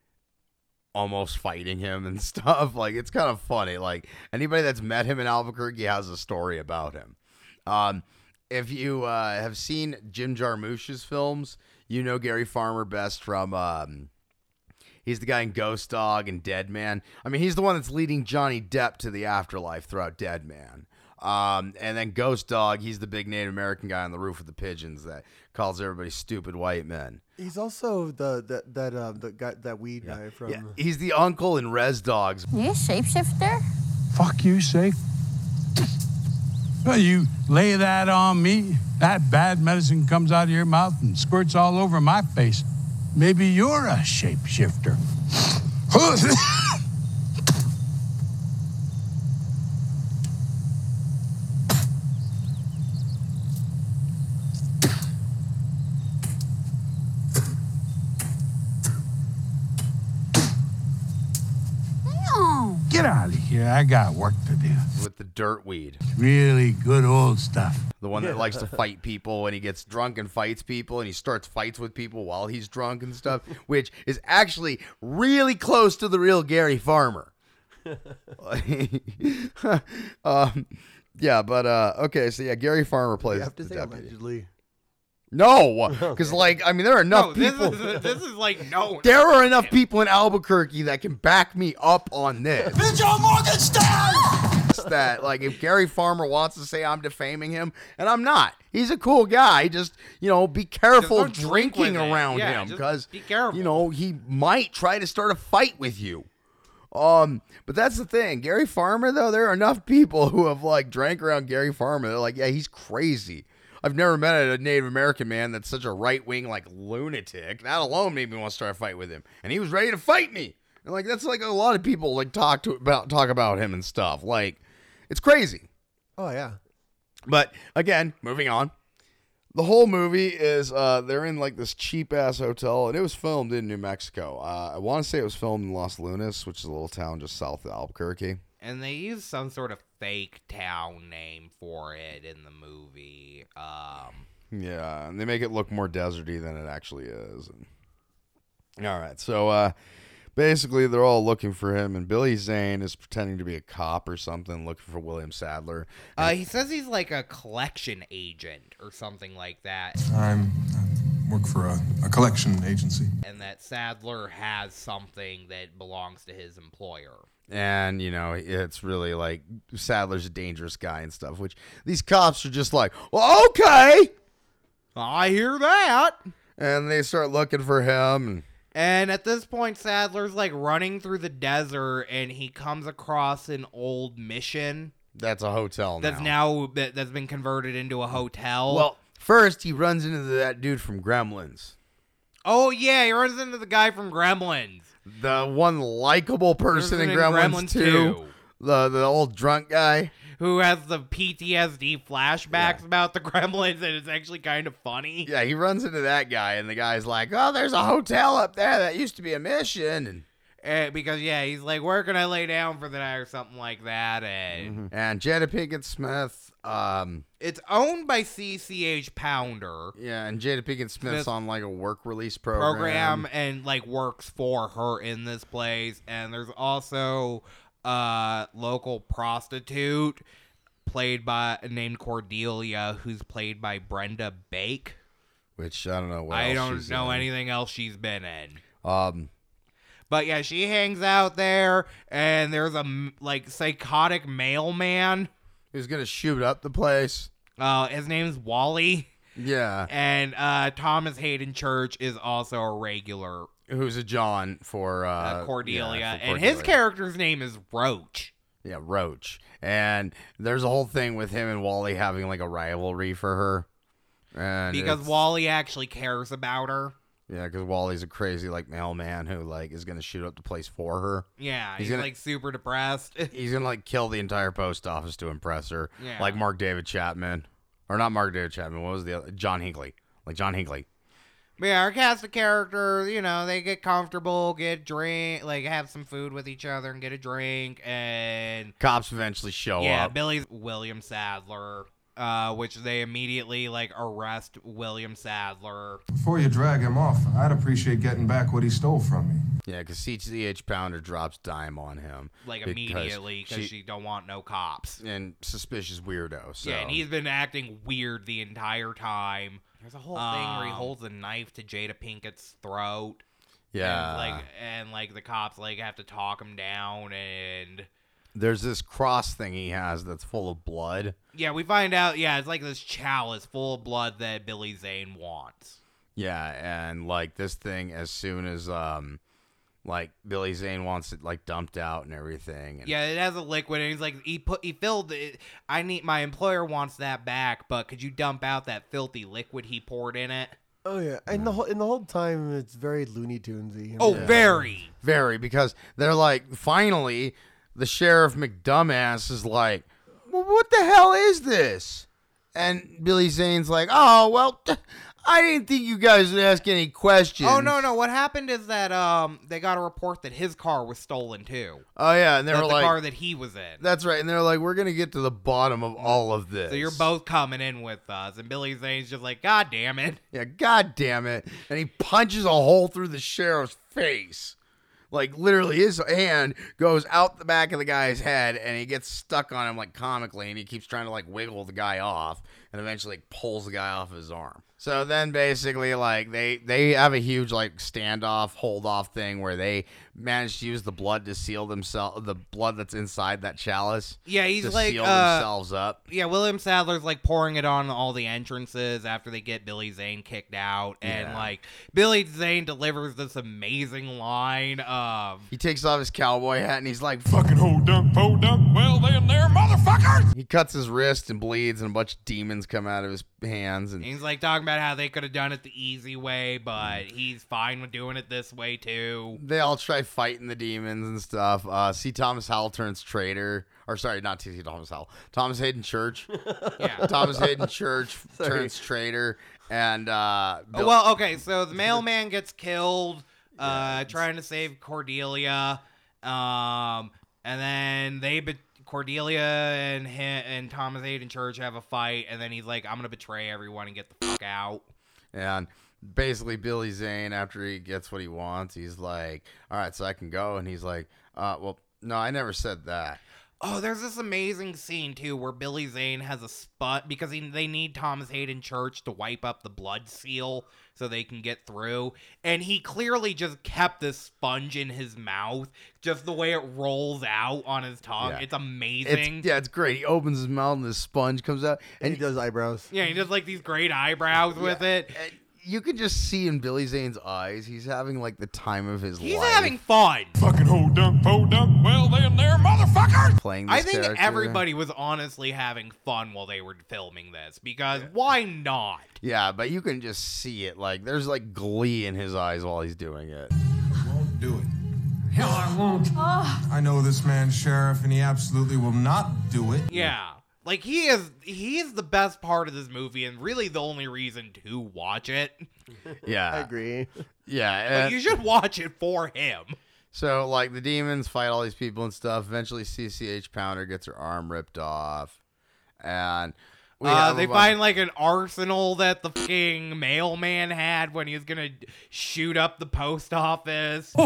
almost fighting him and stuff. Like, it's kind of funny. Like, anybody that's met him in Albuquerque has a story about him. If you have seen Jim Jarmusch's films, you know Gary Farmer best from he's the guy in Ghost Dog and Dead Man. I mean, he's the one that's leading Johnny Depp to the afterlife throughout Dead Man. And then Ghost Dog, he's the big Native American guy on the roof of the pigeons that calls everybody stupid white men. He's also the guy, that weed guy from. Yeah, he's the uncle in Res Dogs. You a shapeshifter? Fuck you, safe. Well, you lay that on me, that bad medicine comes out of your mouth and squirts all over my face. Maybe you're a shapeshifter. Get out of here. I got work to do. With the dirt weed. Really good old stuff. The one that likes to fight people when he gets drunk and fights people, and he starts fights with people while he's drunk and stuff, which is actually really close to the real Gary Farmer. Yeah, but okay, so yeah, Gary Farmer plays You have to the say deputy. allegedly. No, because like I mean, there are enough people. This is like no. There are enough people in Albuquerque that can back me up on this. Vigil Morgenstern! That like if Gary Farmer wants to say I'm defaming him, and I'm not. He's a cool guy. Just be careful don't drink drinking with it. around Yeah, him just because be careful. he might try to start a fight with you. But that's the thing. Gary Farmer though, there are enough people who have like drank around Gary Farmer. They're like, yeah, he's crazy. I've never met a Native American man that's such a right-wing like lunatic. That alone made me want to start a fight with him, and he was ready to fight me. And like that's like a lot of people like talk about him and stuff. Like it's crazy. Oh yeah. But again, moving on. The whole movie is they're in like this cheap ass hotel, and it was filmed in New Mexico. I want to say it was filmed in Los Lunas, which is a little town just south of Albuquerque. And they use some sort of fake town name for it in the movie. Yeah, and they make it look more deserty than it actually is. All right, so basically they're all looking for him, and Billy Zane is pretending to be a cop or something, looking for William Sadler. He says he's like a collection agent or something like that. I work for a collection agency. And that Sadler has something that belongs to his employer. And, it's really like Sadler's a dangerous guy and stuff, which these cops are just like, well, okay. I hear that. And they start looking for him. And at this point, Sadler's like running through the desert and he comes across an old mission. That's a hotel now. That's been converted into a hotel. Well, first he runs into that dude from Gremlins. Oh, yeah. He runs into the guy from Gremlins. The one likable person in Gremlins 2. The old drunk guy. Who has the PTSD flashbacks about the Gremlins, and it's actually kind of funny. Yeah, he runs into that guy, and the guy's like, oh, there's a hotel up there that used to be a mission. Because, he's like, where can I lay down for the night or something like that. And Jada Pinkett Smith. It's owned by CCH Pounder. Yeah, and Jada Pinkett Smith's on like a work release program. And like works for her in this place. And there's also local prostitute named Cordelia, who's played by Brenda Bake. Which I don't know what I don't know anything else she's been in. But yeah, she hangs out there, and there's a like psychotic mailman who's gonna shoot up the place. His name's Wally. Yeah. And Thomas Hayden Church is also a regular. Who's a John for Cordelia. Yeah, for and his character's name is Roach. Yeah, Roach. And there's a whole thing with him and Wally having like a rivalry for her. And because Wally actually cares about her. Yeah, because Wally's a crazy like mailman who like is gonna shoot up the place for her. Yeah, he's like super depressed. He's gonna like kill the entire post office to impress her. Yeah. Like Mark David Chapman. Or not Mark David Chapman, what was the other? John Hinckley. Like John Hinckley. But yeah, our cast of characters, they get comfortable, get drink, like have some food with each other and get a drink, and cops eventually show up. Yeah, Billy's William Sadler, which they immediately like arrest William Sadler. Before you drag him off, I'd appreciate getting back what he stole from me. Yeah, because CCH Pounder drops dime on him. Like immediately, because she don't want no cops. And suspicious weirdo. So. Yeah, and he's been acting weird the entire time. There's a whole thing where he holds a knife to Jada Pinkett's throat. Yeah. And the cops like have to talk him down, and there's this cross thing he has that's full of blood. Yeah, we find out, it's like this chalice full of blood that Billy Zane wants. Yeah, and like this thing, as soon as like Billy Zane wants it like dumped out and everything. And yeah, it has a liquid, and he's like, he filled it. My employer wants that back, but could you dump out that filthy liquid he poured in it? Oh yeah, and the whole time it's very Looney Tunesy. Oh, very, very, because they're like, finally, the Sheriff McDumbass is like, well, what the hell is this? And Billy Zane's like, oh well, I didn't think you guys would ask any questions. Oh, no. What happened is that they got a report that his car was stolen, too. Oh, yeah, and they were the like... car that he was in. That's right, and they're like, we're going to get to the bottom of all of this. So you're both coming in with us. And Billy Zane's just like, God damn it. Yeah, God damn it. And he punches a hole through the sheriff's face. Like, literally, his hand goes out the back of the guy's head, and he gets stuck on him, like, comically, and he keeps trying to, like, wiggle the guy off, and eventually like, pulls the guy off his arm. So then, basically, like, they have a huge, like, standoff, hold-off thing where they manage to use the blood to seal themselves, the blood that's inside that chalice. Yeah, he's to like, seal themselves up. Yeah, William Sadler's, like, pouring it on all the entrances after they get Billy Zane kicked out, and, like, Billy Zane delivers this amazing line of... He takes off his cowboy hat, and he's like, Fucking ho dunk, po dunk, well then there, motherfuckers! He cuts his wrist and bleeds, and a bunch of demons come out of his hands. And he's, like, talking about how they could have done it the easy way, but he's fine with doing it this way, too. They all try fighting the demons and stuff. C. Thomas Howell turns traitor. Or, sorry, not C. Thomas Howell. Thomas Hayden Church. Yeah. Thomas Hayden Church turns traitor. And, well, okay, so the mailman gets killed trying to save Cordelia. And then Cordelia and Thomas Hayden Church have a fight, and then he's like, I'm going to betray everyone and get the fuck out. And basically, Billy Zane, after he gets what he wants, he's like, all right, so I can go. And he's like, well, no, I never said that. Oh, there's this amazing scene, too, where Billy Zane has a spot, because they need Thomas Hayden Church to wipe up the blood seal so they can get through. And he clearly just kept this sponge in his mouth, just the way it rolls out on his tongue. Yeah. It's amazing. It's great. He opens his mouth and the sponge comes out. And he does eyebrows. Yeah, he does, like, these great eyebrows with it. You could just see in Billy Zane's eyes, he's having, like, the time of his life. He's having fun. Fucking ho dunk, po dunk, well then there, motherfuckers! Playing this I think character. everybody was honestly having fun while they were filming this, because why not? Yeah, but you can just see it. Like, there's, like, glee in his eyes while he's doing it. Won't do it. Hell, I won't. I know this man, Sheriff, and he absolutely will not do it. Yeah. Like, he's the best part of this movie, and really the only reason to watch it. Yeah. I agree. Yeah. But you should watch it for him. So, like, the demons fight all these people and stuff. Eventually, CCH Pounder gets her arm ripped off. And they find, like, an arsenal that the fucking mailman had when he was gonna shoot up the post office.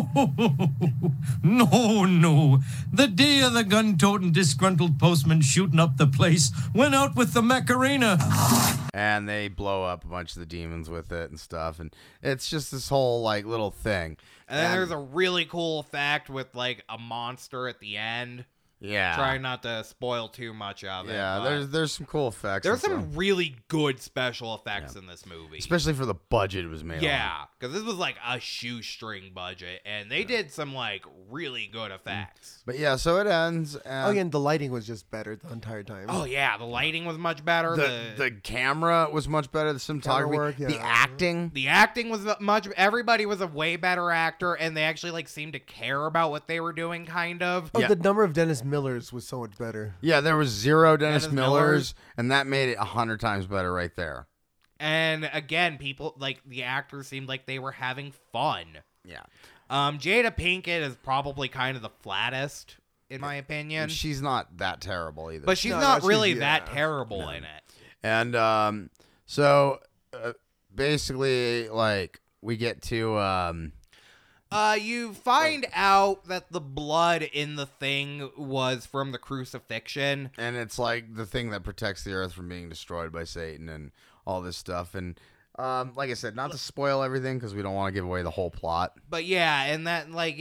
No. The day of the gun-toting disgruntled postman shooting up the place went out with the Macarena. And they blow up a bunch of the demons with it and stuff. And it's just this whole, like, little thing. And then there's a really cool effect with, like, a monster at the end. Yeah. Trying not to spoil too much of it. Yeah, there's some cool effects. There's some really good special effects in this movie. Especially for the budget it was made on. Yeah, because this was like a shoestring budget, and they did some like really good effects. But yeah, so it ends. And and the lighting was just better the entire time. Oh yeah, the lighting was much better. The camera was much better. The cinematography, work, yeah. the acting. The acting was much. Everybody was a way better actor, and they actually like seemed to care about what they were doing, kind of. The number of Dennis Millers was so much better. Yeah, there was 0 Dennis Millers, and that made it 100 times better right there. And again, people like the actors seemed like they were having fun. Yeah. Jada Pinkett is probably kind of the flattest, in my opinion. She's not that terrible either. But she's not really that terrible in it. And so basically, like, we get to you find out that the blood in the thing was from the crucifixion. And it's like the thing that protects the earth from being destroyed by Satan and all this stuff. And like I said, not to spoil everything because we don't want to give away the whole plot. But yeah, and that, like,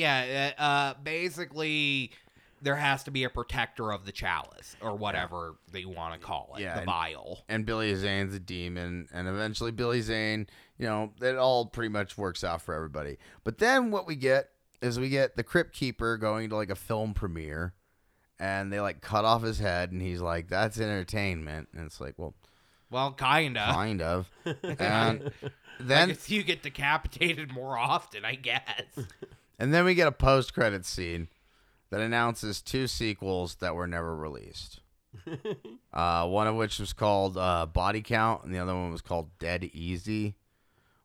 basically there has to be a protector of the chalice or whatever they want to call it, the vial. And Billy Zane's a demon, and eventually Billy Zane, you know, it all pretty much works out for everybody. But then what we get is the Crypt Keeper going to like a film premiere, and they like cut off his head, and he's like, "That's entertainment," and it's like, well, kind of. And then I guess you get decapitated more often, I guess. And then we get a post-credit scene that announces 2 sequels that were never released. One of which was called Body Count, and the other one was called Dead Easy.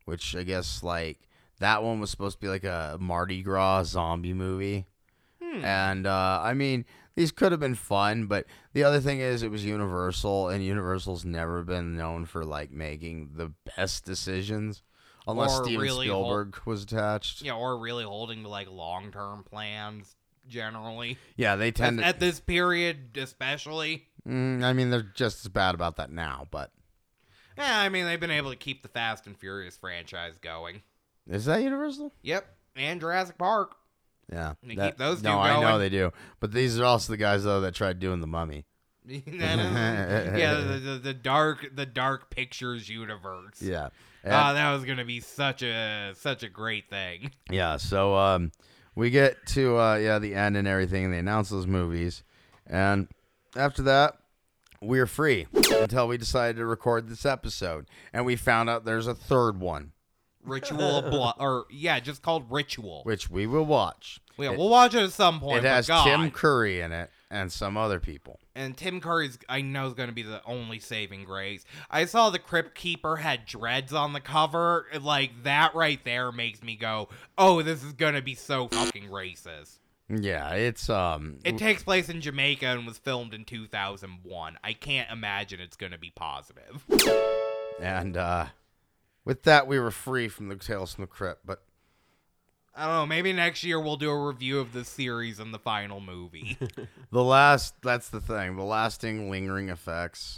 which I guess like that one was supposed to be like a Mardi Gras zombie movie. And I mean, these could have been fun, but the other thing is it was Universal, and Universal's never been known for like making the best decisions unless Or Steven really Spielberg was attached. Yeah, or really holding to like long-term plans generally. Yeah, they tend to, at this period especially. I mean, they're just as bad about that now, but Yeah, I mean, they've been able to keep the Fast and Furious franchise going. is that Universal? Yep, and Jurassic Park. Yeah, They keep those two No, I know going. they do, but these are also the guys though that tried doing The Mummy. Yeah, the dark pictures universe. Yeah. That was gonna be such a great thing. Yeah, so we get to the end and everything, and they announce those movies, and after that, we're free until we decided to record this episode, and we found out there's a third one, Ritual of Blood, or just called Ritual, which we will watch. Yeah, we'll watch it at some point. It has but God. Tim Curry in it and some other people. And Tim Curry's, I know, is going to be the only saving grace. I saw the Crypt Keeper had dreads on the cover. Like, that right there makes me go, oh, this is going to be so fucking racist. Yeah, it's It takes place in Jamaica and was filmed in 2001. I can't imagine it's going to be positive. And with that, we were free from the Tales from the Crypt, but I don't know, maybe next year we'll do a review of the series and the final movie. that's the thing, the lasting, lingering effects.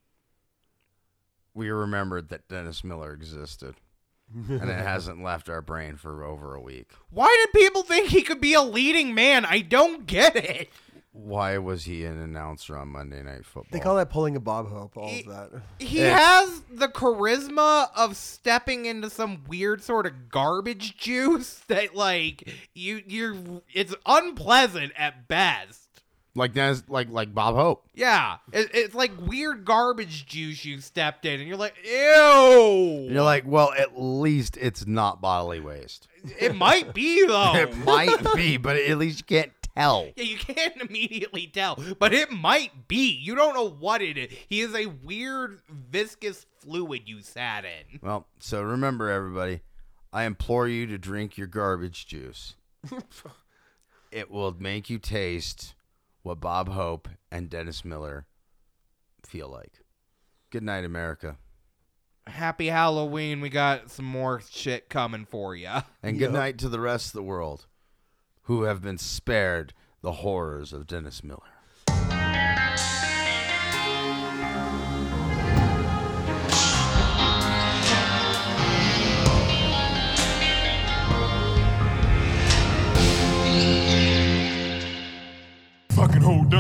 We remembered that Dennis Miller existed, and it hasn't left our brain for over a week. Why did people think he could be a leading man? I don't get it. Why was he an announcer on Monday Night Football? They call that pulling a Bob Hope, all of that. He has the charisma of stepping into some weird sort of garbage juice that, like, it's unpleasant at best. Like Dennis, like Bob Hope. Yeah, it's like weird garbage juice you stepped in, and you're like, ew. And you're like, well, at least it's not bodily waste. It might be, though. It might be, but at least you can't tell. Yeah, you can't immediately tell, but it might be. You don't know what it is. He is a weird viscous fluid you sat in. Well, so remember, everybody, I implore you to drink your garbage juice. It will make you taste what Bob Hope and Dennis Miller feel like. Good night, America. Happy Halloween. We got some more shit coming for you. And good night to the rest of the world who have been spared the horrors of Dennis Miller. Fucking hold up.